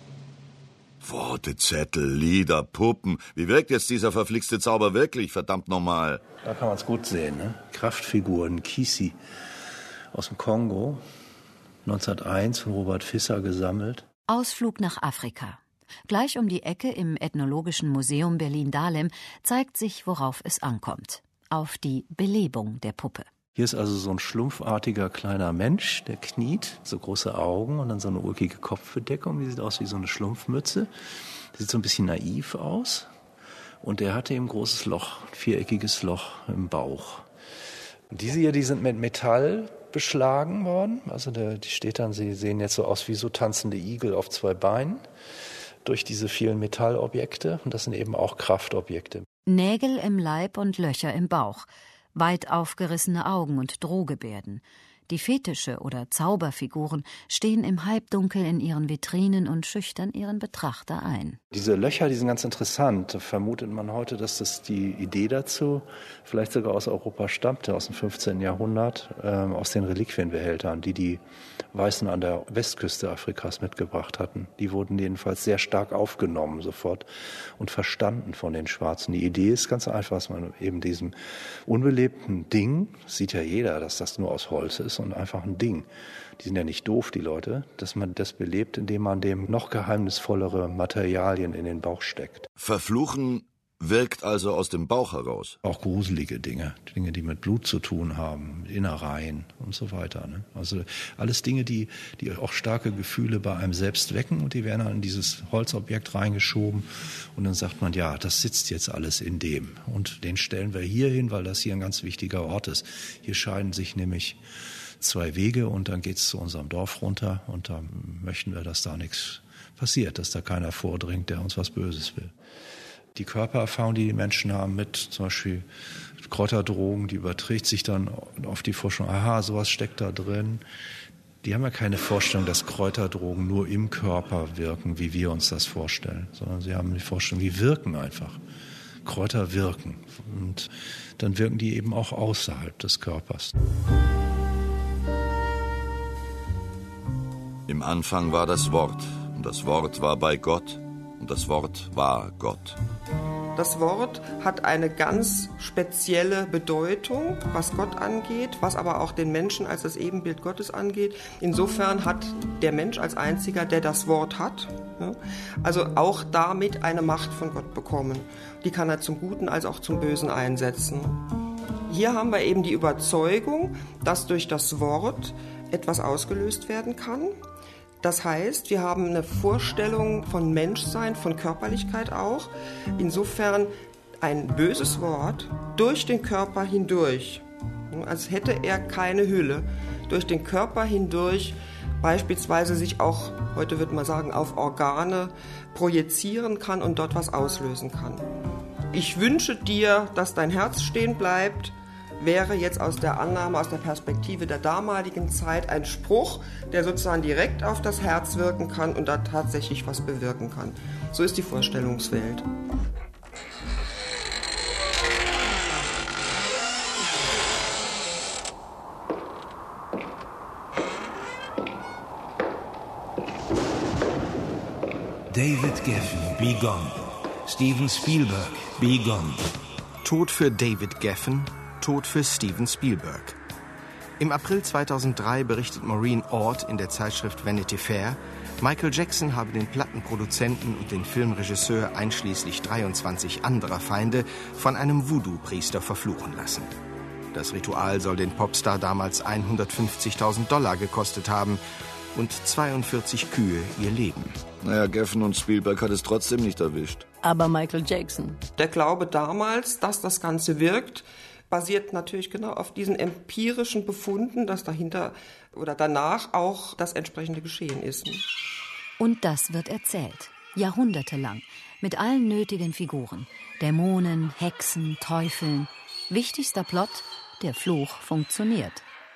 D: Worte, Zettel, Lieder, Puppen. Wie wirkt jetzt dieser verflixte Zauber wirklich, verdammt nochmal?
P: Da kann man es gut sehen, ne? Kraftfiguren, Kisi aus dem Kongo, neunzehnhunderteins von Robert Visser gesammelt.
F: Ausflug nach Afrika. Gleich um die Ecke im Ethnologischen Museum Berlin-Dahlem zeigt sich, worauf es ankommt. Auf die Belebung der Puppe.
P: Hier ist also so ein schlumpfartiger kleiner Mensch, der kniet, so große Augen und dann so eine ulkige Kopfbedeckung, die sieht aus wie so eine Schlumpfmütze. Die sieht so ein bisschen naiv aus und er hatte eben ein großes Loch, ein viereckiges Loch im Bauch. Und diese hier, die sind mit Metall beschlagen worden, also der, die steht dann, sie sehen jetzt so aus wie so tanzende Igel auf zwei Beinen durch diese vielen Metallobjekte und das sind eben auch Kraftobjekte.
F: Nägel im Leib und Löcher im Bauch. Weit aufgerissene Augen und Drohgebärden. Die Fetische oder Zauberfiguren stehen im Halbdunkel in ihren Vitrinen und schüchtern ihren Betrachter ein.
P: Diese Löcher, die sind ganz interessant. Da vermutet man heute, dass das die Idee dazu vielleicht sogar aus Europa stammte, aus dem fünfzehnten Jahrhundert, äh, aus den Reliquienbehältern, die die Weißen an der Westküste Afrikas mitgebracht hatten. Die wurden jedenfalls sehr stark aufgenommen sofort und verstanden von den Schwarzen. Die Idee ist ganz einfach, dass man eben diesem unbelebten Ding, sieht ja jeder, dass das nur aus Holz ist, und einfach ein Ding. Die sind ja nicht doof, die Leute, dass man das belebt, indem man dem noch geheimnisvollere Materialien in den Bauch steckt.
D: Verfluchen wirkt also aus dem Bauch heraus?
P: Auch gruselige Dinge, Dinge, die mit Blut zu tun haben, Innereien und so weiter. Ne? Also alles Dinge, die, die auch starke Gefühle bei einem selbst wecken und die werden dann in dieses Holzobjekt reingeschoben und dann sagt man, ja, das sitzt jetzt alles in dem und den stellen wir hier hin, weil das hier ein ganz wichtiger Ort ist. Hier scheiden sich nämlich zwei Wege und dann geht's zu unserem Dorf runter und da möchten wir, dass da nichts passiert, dass da keiner vordringt, der uns was Böses will. Die Körpererfahrung, die die Menschen haben mit zum Beispiel Kräuterdrogen, die überträgt sich dann auf die Forschung, aha, sowas steckt da drin. Die haben ja keine Vorstellung, dass Kräuterdrogen nur im Körper wirken, wie wir uns das vorstellen, sondern sie haben die Vorstellung, die wirken einfach. Kräuter wirken und dann wirken die eben auch außerhalb des Körpers.
D: Im Anfang war das Wort, und das Wort war bei Gott, und das Wort war Gott.
O: Das Wort hat eine ganz spezielle Bedeutung, was Gott angeht, was aber auch den Menschen als das Ebenbild Gottes angeht. Insofern hat der Mensch als einziger, der das Wort hat, ja, also auch damit eine Macht von Gott bekommen. Die kann er zum Guten als auch zum Bösen einsetzen. Hier haben wir eben die Überzeugung, dass durch das Wort etwas ausgelöst werden kann. Das heißt, wir haben eine Vorstellung von Menschsein, von Körperlichkeit auch. Insofern ein böses Wort durch den Körper hindurch, als hätte er keine Hülle, durch den Körper hindurch beispielsweise sich auch, heute würde man sagen, auf Organe projizieren kann und dort was auslösen kann. Ich wünsche dir, dass dein Herz stehen bleibt, wäre jetzt aus der Annahme, aus der Perspektive der damaligen Zeit ein Spruch, der sozusagen direkt auf das Herz wirken kann und da tatsächlich was bewirken kann. So ist die Vorstellungswelt.
A: David Geffen, Be Gone. Steven Spielberg, Be Gone.
G: Tod für David Geffen, Tod für Steven Spielberg. Im April zweitausenddrei berichtet Maureen Ord in der Zeitschrift Vanity Fair, Michael Jackson habe den Plattenproduzenten und den Filmregisseur einschließlich dreiundzwanzig anderer Feinde von einem Voodoo-Priester verfluchen lassen. Das Ritual soll den Popstar damals hundertfünfzigtausend Dollar gekostet haben und zweiundvierzig Kühe ihr Leben.
D: Naja, Geffen und Spielberg hat es trotzdem nicht erwischt.
M: Aber Michael Jackson.
O: Der Glaube damals, dass das Ganze wirkt, basiert natürlich genau auf diesen empirischen Befunden, dass dahinter oder danach auch das entsprechende Geschehen ist.
F: Und das wird erzählt, jahrhundertelang, mit allen nötigen Figuren. Dämonen, Hexen, Teufeln. Wichtigster Plot, der Fluch funktioniert.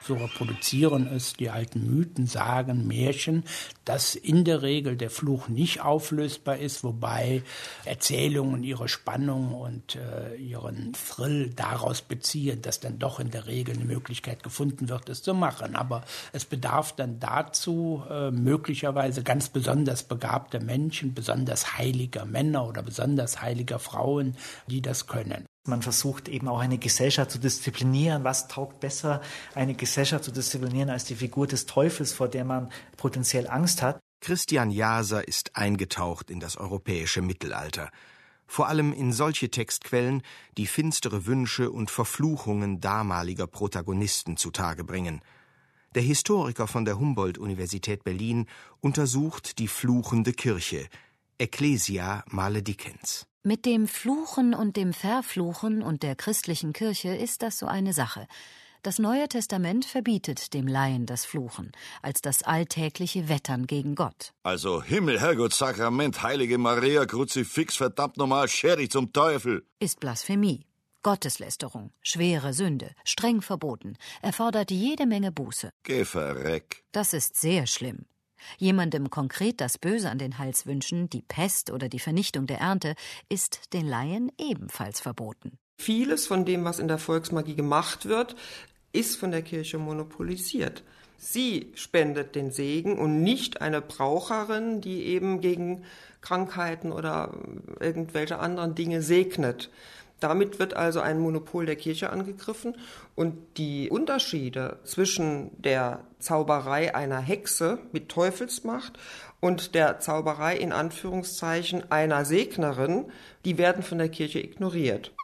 B: So reproduzieren es die alten Mythen, Sagen, Märchen, dass in der Regel der Fluch nicht auflösbar ist, wobei Erzählungen ihre Spannung und äh, ihren Thrill daraus beziehen, dass dann doch in der Regel eine Möglichkeit gefunden wird, es zu machen. Aber es bedarf dann dazu äh, möglicherweise ganz besonders begabter Menschen, besonders heiliger Männer oder besonders heiliger Frauen, die das können.
R: Man versucht eben auch eine Gesellschaft zu disziplinieren. Was taugt besser, eine Gesellschaft zu disziplinieren als die Figur des Teufels, vor der man potenziell Angst hat?
G: Christian Jaser ist eingetaucht in das europäische Mittelalter. Vor allem in solche Textquellen, die finstere Wünsche und Verfluchungen damaliger Protagonisten zutage bringen. Der Historiker von der Humboldt-Universität Berlin untersucht die fluchende Kirche, Ecclesia Maledicens.
F: Mit dem Fluchen und dem Verfluchen und der christlichen Kirche ist das so eine Sache. Das Neue Testament verbietet dem Laien das Fluchen, als das alltägliche Wettern gegen Gott.
D: Also Himmel, Herrgott, Sakrament, Heilige Maria, Kruzifix, verdammt nochmal, scher dich zum Teufel.
F: Ist Blasphemie, Gotteslästerung, schwere Sünde, streng verboten, erfordert jede Menge Buße.
D: Geh verreck.
F: Das ist sehr schlimm. Jemandem konkret das Böse an den Hals wünschen, die Pest oder die Vernichtung der Ernte, ist den Laien ebenfalls verboten.
O: Vieles von dem, was in der Volksmagie gemacht wird, ist von der Kirche monopolisiert. Sie spendet den Segen und nicht eine Braucherin, die eben gegen Krankheiten oder irgendwelche anderen Dinge segnet. Damit wird also ein Monopol der Kirche angegriffen und die Unterschiede zwischen der Zauberei einer Hexe mit Teufelsmacht und der Zauberei in Anführungszeichen einer Segnerin, die werden von der Kirche ignoriert.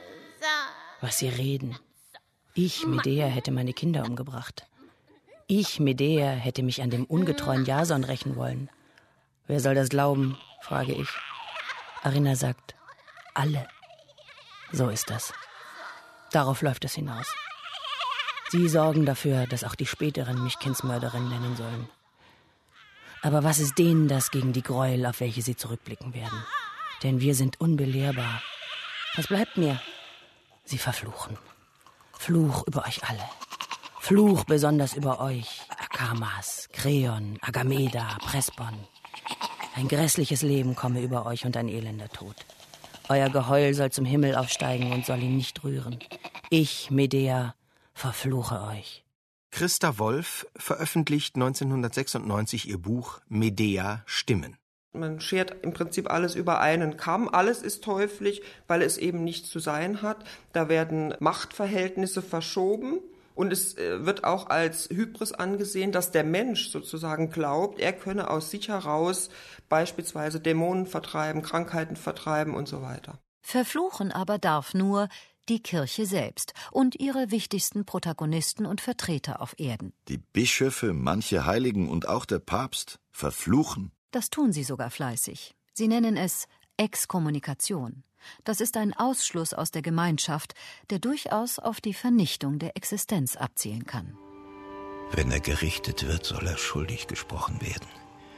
M: Was Sie reden. Ich, Medea, hätte meine Kinder umgebracht. Ich, Medea, hätte mich an dem ungetreuen Jason rächen wollen. Wer soll das glauben, frage ich. Arina sagt, alle. So ist das. Darauf läuft es hinaus. Sie sorgen dafür, dass auch die späteren mich Kindsmörderinnen nennen sollen. Aber was ist denen das gegen die Gräuel, auf welche sie zurückblicken werden? Denn wir sind unbelehrbar. Was bleibt mir? Sie verfluchen. Fluch über euch alle. Fluch besonders über euch, Akamas, Kreon, Agameda, Prespon. Ein grässliches Leben komme über euch und ein elender Tod. Euer Geheul soll zum Himmel aufsteigen und soll ihn nicht rühren. Ich, Medea, verfluche euch.
G: Christa Wolf veröffentlicht neunzehnhundertsechsundneunzig ihr Buch Medea Stimmen.
O: Man schert im Prinzip alles über einen Kamm. Alles ist teuflisch, weil es eben nicht zu sein hat. Da werden Machtverhältnisse verschoben. Und es wird auch als Hybris angesehen, dass der Mensch sozusagen glaubt, er könne aus sich heraus beispielsweise Dämonen vertreiben, Krankheiten vertreiben und so weiter.
F: Verfluchen aber darf nur die Kirche selbst und ihre wichtigsten Protagonisten und Vertreter auf Erden.
D: Die Bischöfe, manche Heiligen und auch der Papst verfluchen?
F: Das tun sie sogar fleißig. Sie nennen es Exkommunikation. Das ist ein Ausschluss aus der Gemeinschaft, der durchaus auf die Vernichtung der Existenz abzielen kann.
A: Wenn er gerichtet wird, soll er schuldig gesprochen werden.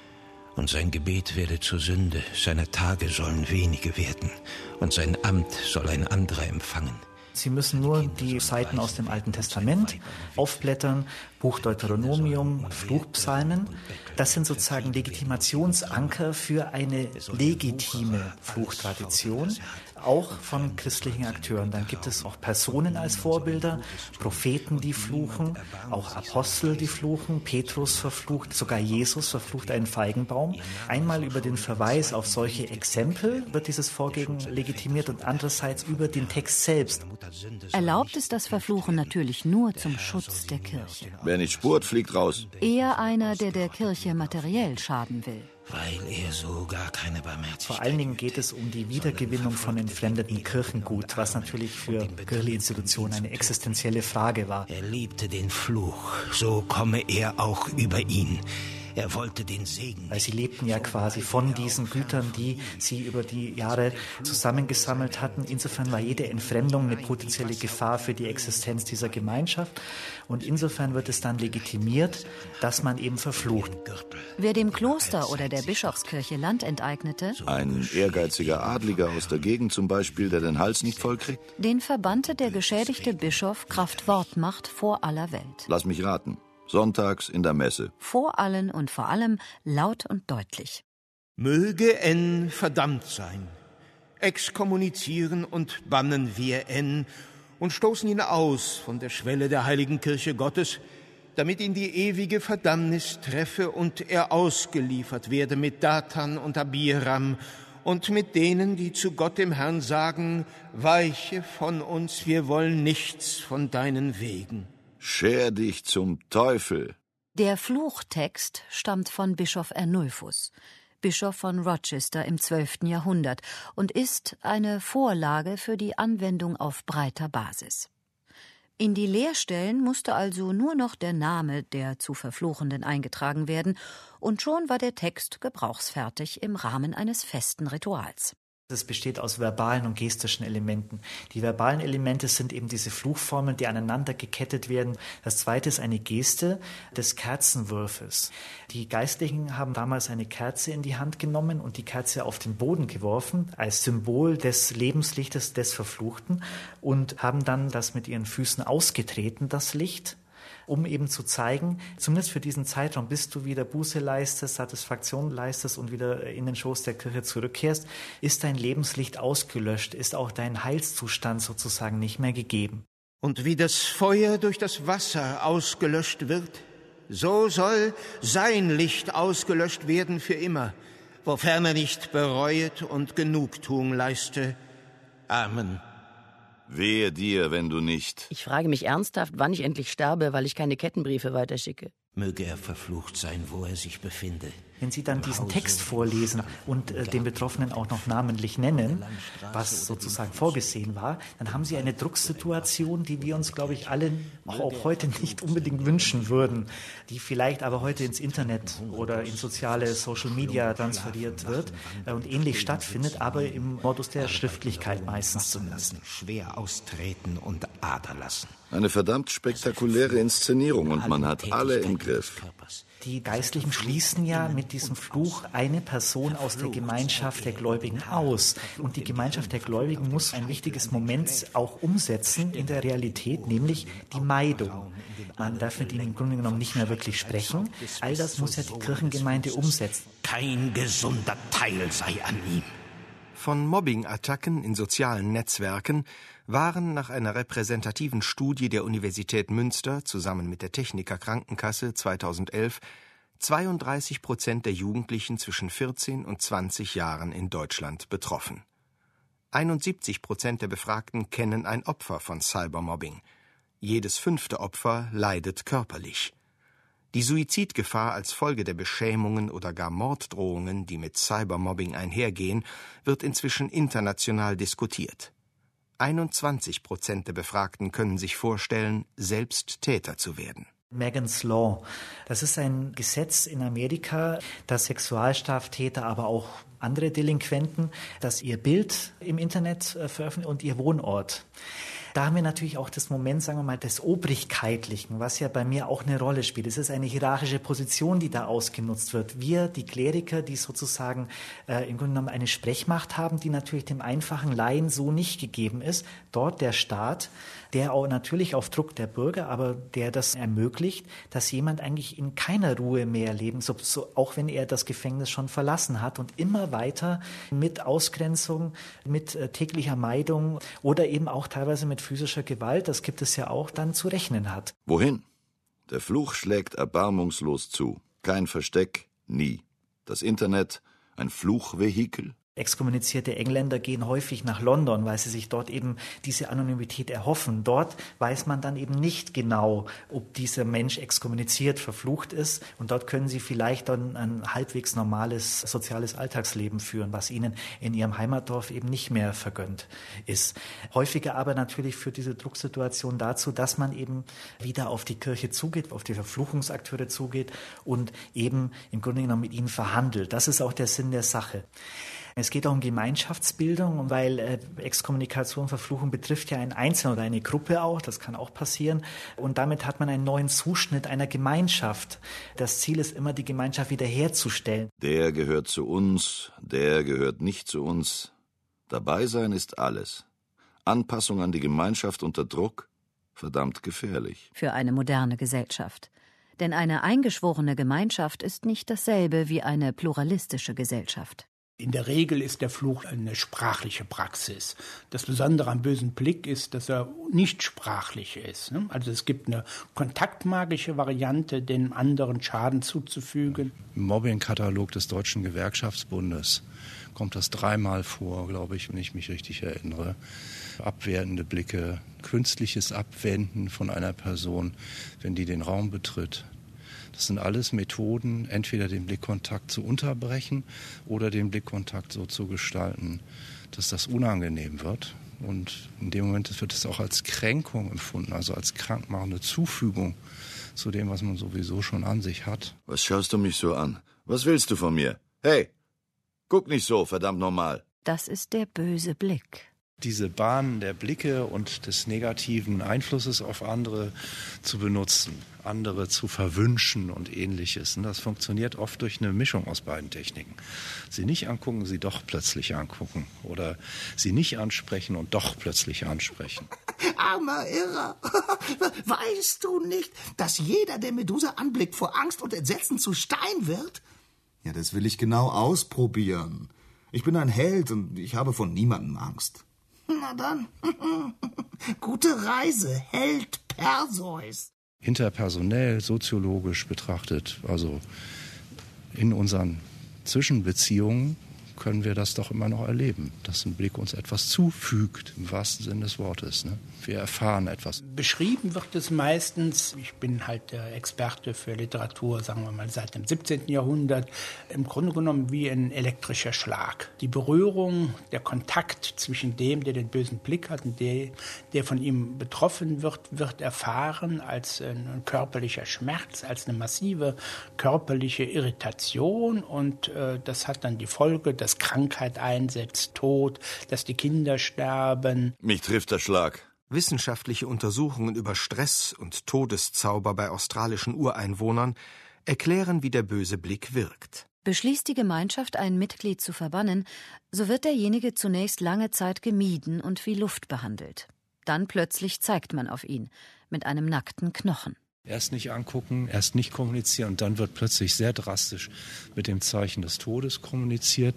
A: Und sein Gebet werde zur Sünde, seine Tage sollen wenige werden, und sein Amt soll ein anderer empfangen.
R: Sie müssen nur die Seiten aus dem Alten Testament aufblättern, Buch Deuteronomium, Fluchpsalmen. Das sind sozusagen Legitimationsanker für eine legitime Fluchtradition, auch von christlichen Akteuren. Dann gibt es auch Personen als Vorbilder, Propheten, die fluchen, auch Apostel, die fluchen. Petrus verflucht, sogar Jesus verflucht einen Feigenbaum. Einmal über den Verweis auf solche Exempel wird dieses Vorgehen legitimiert und andererseits über den Text selbst.
F: Erlaubt ist das Verfluchen natürlich nur zum Schutz der Kirche.
D: Wer nicht spurt, fliegt raus.
F: Eher einer, der der Kirche materiell schaden will.
A: Weil er so gar keine Barmherzigkeit.
R: Vor allen Dingen geht es um die Wiedergewinnung von entfremdeten Kirchengut, was natürlich für Kircheninstitutionen eine existenzielle Frage war.
A: Er liebte den Fluch, so komme er auch über ihn. Er wollte den Segen.
R: Weil sie lebten ja quasi von diesen Gütern, die sie über die Jahre zusammengesammelt hatten. Insofern war jede Entfremdung eine potenzielle Gefahr für die Existenz dieser Gemeinschaft. Und insofern wird es dann legitimiert, dass man eben verflucht.
F: Wer dem Kloster oder der Bischofskirche Land enteignete,
D: ein ehrgeiziger Adliger aus der Gegend zum Beispiel, der den Hals nicht vollkriegt,
F: den verbannte der geschädigte Bischof Kraft Wortmacht vor aller Welt.
D: Lass mich raten. Sonntags in der Messe.
F: Vor allen und vor allem laut und deutlich.
A: Möge N verdammt sein. Exkommunizieren und bannen wir N und stoßen ihn aus von der Schwelle der heiligen Kirche Gottes, damit ihn die ewige Verdammnis treffe und er ausgeliefert werde mit Dathan und Abiram und mit denen, die zu Gott dem Herrn sagen, weiche von uns, wir wollen nichts von deinen Wegen.
D: Scher dich zum Teufel.
F: Der Fluchtext stammt von Bischof Ernulphus, Bischof von Rochester im zwölften Jahrhundert und ist eine Vorlage für die Anwendung auf breiter Basis. In die Lehrstellen musste also nur noch der Name der zu Verfluchenden eingetragen werden, und schon war der Text gebrauchsfertig im Rahmen eines festen Rituals.
R: Es besteht aus verbalen und gestischen Elementen. Die verbalen Elemente sind eben diese Fluchformeln, die aneinander gekettet werden. Das zweite ist eine Geste des Kerzenwurfes. Die Geistlichen haben damals eine Kerze in die Hand genommen und die Kerze auf den Boden geworfen, als Symbol des Lebenslichtes des Verfluchten, und haben dann das mit ihren Füßen ausgetreten, das Licht, um eben zu zeigen, zumindest für diesen Zeitraum, bis du wieder Buße leistest, Satisfaktion leistest und wieder in den Schoß der Kirche zurückkehrst, ist dein Lebenslicht ausgelöscht, ist auch dein Heilszustand sozusagen nicht mehr gegeben.
A: Und wie das Feuer durch das Wasser ausgelöscht wird, so soll sein Licht ausgelöscht werden für immer, wofern er nicht bereuet und Genugtuung leiste. Amen.
D: Wehe dir, wenn du nicht.
M: Ich frage mich ernsthaft, wann ich endlich sterbe, weil ich keine Kettenbriefe weiterschicke.
A: Möge er verflucht sein, wo er sich befinde.
R: Wenn Sie dann diesen Text vorlesen und äh, den Betroffenen auch noch namentlich nennen, was sozusagen vorgesehen war, dann haben Sie eine Drucksituation, die wir uns, glaube ich, alle auch heute nicht unbedingt wünschen würden, die vielleicht aber heute ins Internet oder in soziale Social Media transferiert wird äh, und ähnlich stattfindet, aber im Modus der Schriftlichkeit meistens zumindest.
A: Schwer austreten und Ader lassen.
D: Eine verdammt spektakuläre Inszenierung und man hat alle im Griff.
R: Die Geistlichen schließen ja mit diesem Fluch eine Person aus der Gemeinschaft der Gläubigen aus. Und die Gemeinschaft der Gläubigen muss ein wichtiges Moment auch umsetzen in der Realität, nämlich die Meidung. Man darf mit ihnen im Grunde genommen nicht mehr wirklich sprechen. All das muss ja die Kirchengemeinde umsetzen.
A: Kein gesunder Teil sei an ihm.
G: Von Mobbing-Attacken in sozialen Netzwerken waren nach einer repräsentativen Studie der Universität Münster zusammen mit der Techniker Krankenkasse zweitausendelf zweiunddreißig Prozent der Jugendlichen zwischen vierzehn und zwanzig Jahren in Deutschland betroffen. einundsiebzig Prozent der Befragten kennen ein Opfer von Cybermobbing. Jedes fünfte Opfer leidet körperlich. Die Suizidgefahr als Folge der Beschämungen oder gar Morddrohungen, die mit Cybermobbing einhergehen, wird inzwischen international diskutiert. einundzwanzig Prozent der Befragten können sich vorstellen, selbst Täter zu werden.
R: Megan's Law. Das ist ein Gesetz in Amerika, das Sexualstraftäter, aber auch andere Delinquenten, dass ihr Bild im Internet äh, veröffentlichen und ihr Wohnort. Da haben wir natürlich auch das Moment, sagen wir mal, des Obrigkeitlichen, was ja bei mir auch eine Rolle spielt. Es ist eine hierarchische Position, die da ausgenutzt wird. Wir, die Kleriker, die sozusagen äh, im Grunde genommen eine Sprechmacht haben, die natürlich dem einfachen Laien so nicht gegeben ist. Dort der Staat, der auch natürlich auf Druck der Bürger, aber der das ermöglicht, dass jemand eigentlich in keiner Ruhe mehr leben, so, so, auch wenn er das Gefängnis schon verlassen hat und immer weiter mit Ausgrenzung, mit äh, täglicher Meidung oder eben auch teilweise mit physischer Gewalt, das gibt es ja auch, dann zu rechnen hat.
D: Wohin? Der Fluch schlägt erbarmungslos zu. Kein Versteck, nie. Das Internet, ein Fluchvehikel?
R: Exkommunizierte Engländer gehen häufig nach London, weil sie sich dort eben diese Anonymität erhoffen. Dort weiß man dann eben nicht genau, ob dieser Mensch exkommuniziert, verflucht ist. Und dort können sie vielleicht dann ein halbwegs normales soziales Alltagsleben führen, was ihnen in ihrem Heimatdorf eben nicht mehr vergönnt ist. Häufiger aber natürlich führt diese Drucksituation dazu, dass man eben wieder auf die Kirche zugeht, auf die Verfluchungsakteure zugeht und eben im Grunde genommen mit ihnen verhandelt. Das ist auch der Sinn der Sache. Es geht auch um Gemeinschaftsbildung, weil äh, Exkommunikation, Verfluchung betrifft ja einen Einzelnen oder eine Gruppe auch, das kann auch passieren. Und damit hat man einen neuen Zuschnitt einer Gemeinschaft. Das Ziel ist immer, die Gemeinschaft wiederherzustellen.
D: Der gehört zu uns, der gehört nicht zu uns. Dabei sein ist alles. Anpassung an die Gemeinschaft unter Druck, verdammt gefährlich.
F: Für eine moderne Gesellschaft. Denn eine eingeschworene Gemeinschaft ist nicht dasselbe wie eine pluralistische Gesellschaft.
B: In der Regel ist der Fluch eine sprachliche Praxis. Das Besondere am bösen Blick ist, dass er nicht sprachlich ist. Also es gibt eine kontaktmagische Variante, dem anderen Schaden zuzufügen.
P: Im Mobbing-Katalog des Deutschen Gewerkschaftsbundes kommt das dreimal vor, glaube ich, wenn ich mich richtig erinnere. Abwertende Blicke, künstliches Abwenden von einer Person, wenn die den Raum betritt. Das sind alles Methoden, entweder den Blickkontakt zu unterbrechen oder den Blickkontakt so zu gestalten, dass das unangenehm wird. Und in dem Moment wird es auch als Kränkung empfunden, also als krankmachende Zufügung zu dem, was man sowieso schon an sich hat.
D: Was schaust du mich so an? Was willst du von mir? Hey, guck nicht so, verdammt normal.
F: Das ist der böse Blick.
P: Diese Bahnen der Blicke und des negativen Einflusses auf andere zu benutzen, andere zu verwünschen und Ähnliches. Das funktioniert oft durch eine Mischung aus beiden Techniken. Sie nicht angucken, sie doch plötzlich angucken. Oder sie nicht ansprechen und doch plötzlich ansprechen.
S: Armer Irrer, weißt du nicht, dass jeder, der Medusa anblickt, vor Angst und Entsetzen zu Stein wird?
T: Ja, das will ich genau ausprobieren. Ich bin ein Held und ich habe vor niemandem Angst.
S: Na dann, gute Reise, Held Perseus.
P: Interpersonell, soziologisch betrachtet, also in unseren Zwischenbeziehungen, können wir das doch immer noch erleben, dass ein Blick uns etwas zufügt, im wahrsten Sinne des Wortes. Ne? Wir erfahren etwas.
B: Beschrieben wird es meistens, ich bin halt der Experte für Literatur, sagen wir mal seit dem siebzehnten Jahrhundert, im Grunde genommen wie ein elektrischer Schlag. Die Berührung, der Kontakt zwischen dem, der den bösen Blick hat und der, der von ihm betroffen wird, wird erfahren als ein körperlicher Schmerz, als eine massive körperliche Irritation und äh, das hat dann die Folge, dass Krankheit einsetzt, Tod, dass die Kinder sterben.
D: Mich trifft der Schlag.
G: Wissenschaftliche Untersuchungen über Stress und Todeszauber bei australischen Ureinwohnern erklären, wie der böse Blick wirkt.
F: Beschließt die Gemeinschaft, ein Mitglied zu verbannen, so wird derjenige zunächst lange Zeit gemieden und wie Luft behandelt. Dann plötzlich zeigt man auf ihn, mit einem nackten Knochen.
P: Erst nicht angucken, erst nicht kommunizieren und dann wird plötzlich sehr drastisch mit dem Zeichen des Todes kommuniziert.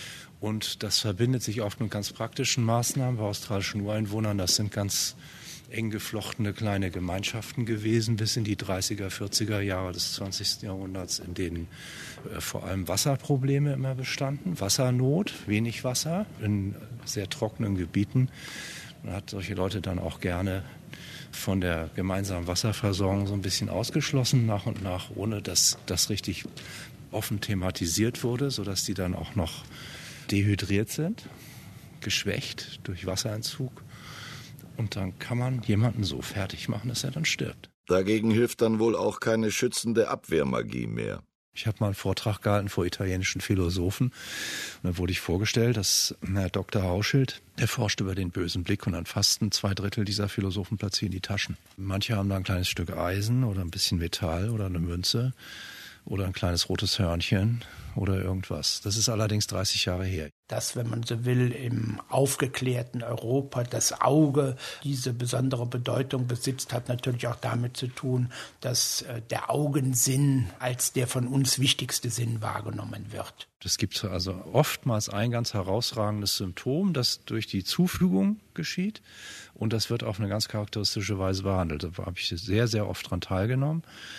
P: Und das verbindet sich oft mit ganz praktischen Maßnahmen bei australischen Ureinwohnern. Das sind ganz eng geflochtene kleine Gemeinschaften gewesen bis in die dreißiger, vierziger Jahre des zwanzigsten Jahrhunderts, in denen äh, vor allem Wasserprobleme immer bestanden. Wassernot, wenig Wasser in sehr trockenen Gebieten. Man hat solche Leute dann auch gerne von der gemeinsamen Wasserversorgung so ein bisschen ausgeschlossen, nach und nach, ohne dass das richtig offen thematisiert wurde, sodass die dann auch noch dehydriert sind, geschwächt durch Wasserentzug. Und dann kann man jemanden so fertig machen, dass er dann stirbt.
D: Dagegen hilft dann wohl auch keine schützende Abwehrmagie mehr.
P: Ich habe mal einen Vortrag gehalten vor italienischen Philosophen. Und dann wurde ich vorgestellt, dass Herr Doktor Hauschild, der forscht über den bösen Blick und dann fasten zwei Drittel dieser Philosophen platzieren die Taschen. Manche haben da ein kleines Stück Eisen oder ein bisschen Metall oder eine Münze oder ein kleines rotes Hörnchen oder irgendwas. Das ist allerdings dreißig Jahre her.
B: Dass, wenn man so will, im aufgeklärten Europa das Auge diese besondere Bedeutung besitzt, hat natürlich auch damit zu tun, dass der Augensinn als der von uns wichtigste Sinn wahrgenommen wird.
P: Es gibt also oftmals ein ganz herausragendes Symptom, das durch die Zufügung geschieht und das wird auf eine ganz charakteristische Weise behandelt. Da habe ich sehr, sehr oft dran teilgenommen.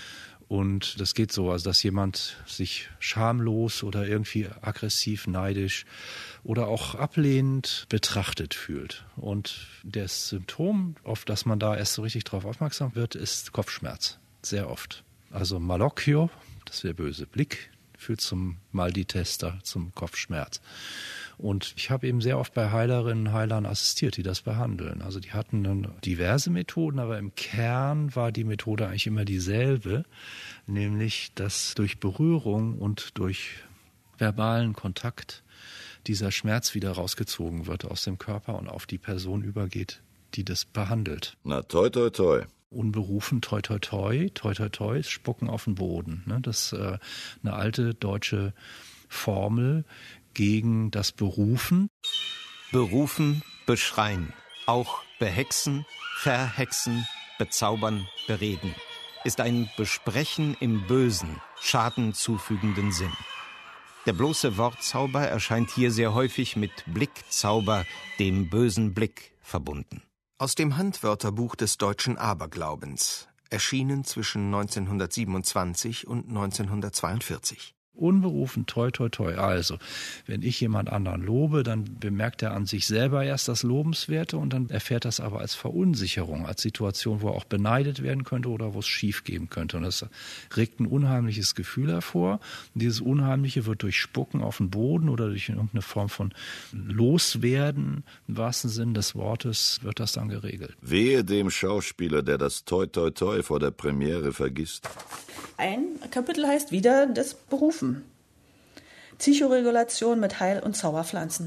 P: Und das geht so, also dass jemand sich schamlos oder irgendwie aggressiv, neidisch oder auch ablehnend betrachtet fühlt. Und das Symptom, auf das man da erst so richtig drauf aufmerksam wird, ist Kopfschmerz. Sehr oft. Also Malocchio, das ist der böse Blick, führt zum Mal-die-Tester, zum Kopfschmerz. Und ich habe eben sehr oft bei Heilerinnen und Heilern assistiert, die das behandeln. Also die hatten dann diverse Methoden, aber im Kern war die Methode eigentlich immer dieselbe, nämlich dass durch Berührung und durch verbalen Kontakt dieser Schmerz wieder rausgezogen wird aus dem Körper und auf die Person übergeht, die das behandelt.
D: Na, toi, toi, toi.
P: Unberufen, toi, toi, toi, toi, toi, toi, spucken auf den Boden. Das ist äh, eine alte deutsche Formel gegen das Berufen.
A: Berufen, beschreien, auch behexen, verhexen, bezaubern, bereden, ist ein Besprechen im bösen, Schaden zufügenden Sinn. Der bloße Wortzauber erscheint hier sehr häufig mit Blickzauber, dem bösen Blick, verbunden.
G: Aus dem Handwörterbuch des deutschen Aberglaubens, erschienen zwischen neunzehnhundertsiebenundzwanzig und neunzehnhundertzweiundvierzig.
P: Unberufen, toi, toi, toi. Also, wenn ich jemand anderen lobe, dann bemerkt er an sich selber erst das Lobenswerte und dann erfährt das aber als Verunsicherung, als Situation, wo er auch beneidet werden könnte oder wo es schief gehen könnte. Und das regt ein unheimliches Gefühl hervor. Und dieses Unheimliche wird durch Spucken auf den Boden oder durch irgendeine Form von Loswerden, im wahrsten Sinn des Wortes, wird das dann geregelt.
D: Wehe dem Schauspieler, der das Toi, toi, toi vor der Premiere vergisst.
U: Ein Kapitel heißt wieder das Berufen. Psychoregulation mit Heil- und Zauberpflanzen.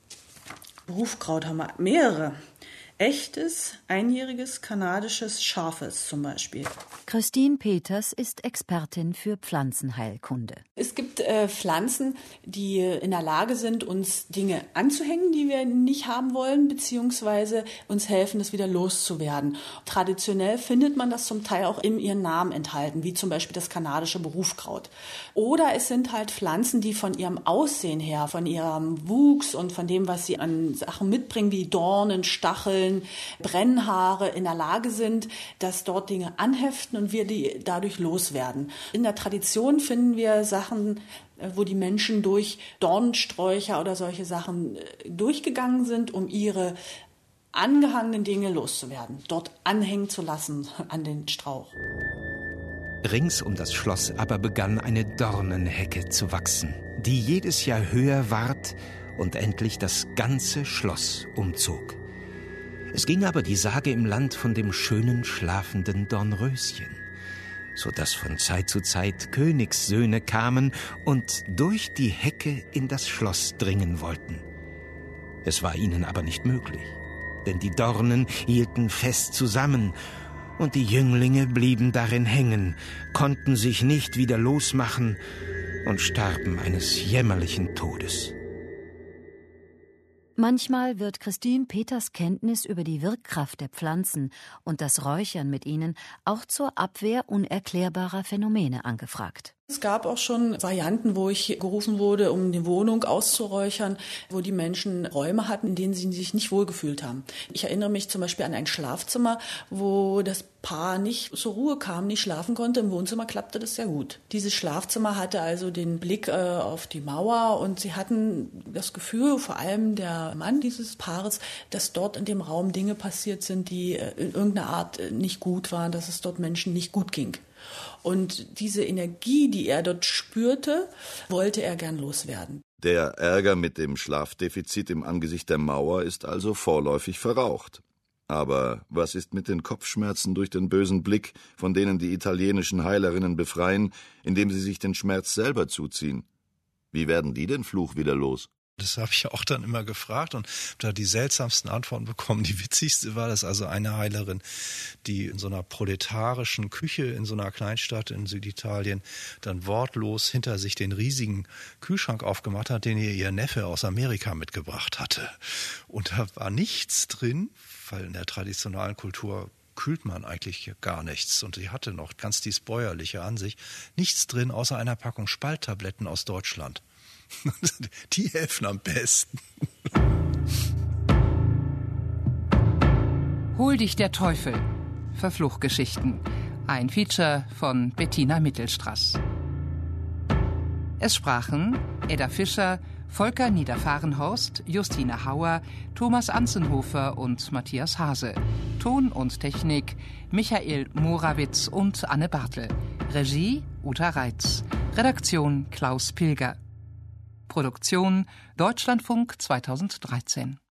U: Berufkraut haben wir mehrere. Echtes, einjähriges, kanadisches, scharfes zum Beispiel.
F: Christine Peters ist Expertin für Pflanzenheilkunde.
U: Es gibt äh, Pflanzen, die in der Lage sind, uns Dinge anzuhängen, die wir nicht haben wollen, beziehungsweise uns helfen, das wieder loszuwerden. Traditionell findet man das zum Teil auch in ihren Namen enthalten, wie zum Beispiel das kanadische Berufkraut. Oder es sind halt Pflanzen, die von ihrem Aussehen her, von ihrem Wuchs und von dem, was sie an Sachen mitbringen, wie Dornen, Stacheln, Brennhaare, in der Lage sind, dass dort Dinge anheften und wir die dadurch loswerden. In der Tradition finden wir Sachen, wo die Menschen durch Dornensträucher oder solche Sachen durchgegangen sind, um ihre angehangenen Dinge loszuwerden, dort anhängen zu lassen an den Strauch.
A: Rings um das Schloss aber begann eine Dornenhecke zu wachsen, die jedes Jahr höher ward und endlich das ganze Schloss umzog. Es ging aber die Sage im Land von dem schönen, schlafenden Dornröschen, so dass von Zeit zu Zeit Königssöhne kamen und durch die Hecke in das Schloss dringen wollten. Es war ihnen aber nicht möglich, denn die Dornen hielten fest zusammen und die Jünglinge blieben darin hängen, konnten sich nicht wieder losmachen und starben eines jämmerlichen Todes.
F: Manchmal wird Christine Peters Kenntnis über die Wirkkraft der Pflanzen und das Räuchern mit ihnen auch zur Abwehr unerklärbarer Phänomene angefragt.
U: Es gab auch schon Varianten, wo ich gerufen wurde, um die Wohnung auszuräuchern, wo die Menschen Räume hatten, in denen sie sich nicht wohlgefühlt haben. Ich erinnere mich zum Beispiel an ein Schlafzimmer, wo das Paar nicht zur Ruhe kam, nicht schlafen konnte. Im Wohnzimmer klappte das sehr gut. Dieses Schlafzimmer hatte also den Blick äh, auf die Mauer und sie hatten das Gefühl, vor allem der Mann dieses Paares, dass dort in dem Raum Dinge passiert sind, die äh, in irgendeiner Art äh, nicht gut waren, dass es dort Menschen nicht gut ging. Und diese Energie, die er dort spürte, wollte er gern loswerden.
D: Der Ärger mit dem Schlafdefizit im Angesicht der Mauer ist also vorläufig verraucht. Aber was ist mit den Kopfschmerzen durch den bösen Blick, von denen die italienischen Heilerinnen befreien, indem sie sich den Schmerz selber zuziehen? Wie werden die den Fluch wieder los?
P: Das habe ich auch dann immer gefragt und da die seltsamsten Antworten bekommen. Die witzigste war das also eine Heilerin, die in so einer proletarischen Küche in so einer Kleinstadt in Süditalien dann wortlos hinter sich den riesigen Kühlschrank aufgemacht hat, den ihr ihr Neffe aus Amerika mitgebracht hatte. Und da war nichts drin, weil in der traditionellen Kultur kühlt man eigentlich gar nichts. Und sie hatte noch ganz dies Bäuerliche an sich. Nichts drin, außer einer Packung Spalttabletten aus Deutschland. Die helfen am besten.
V: Hol dich der Teufel. Verfluchgeschichten.
I: Ein Feature von Bettina Mittelstraß. Es sprachen Edda Fischer, Volker Niederfahrenhorst, Justine Hauer, Thomas Anzenhofer und Matthias Hase. Ton und Technik Michael Morawitz und Anne Bartel. Regie Uta Reitz. Redaktion Klaus Pilger. Produktion Deutschlandfunk zweitausenddreizehn.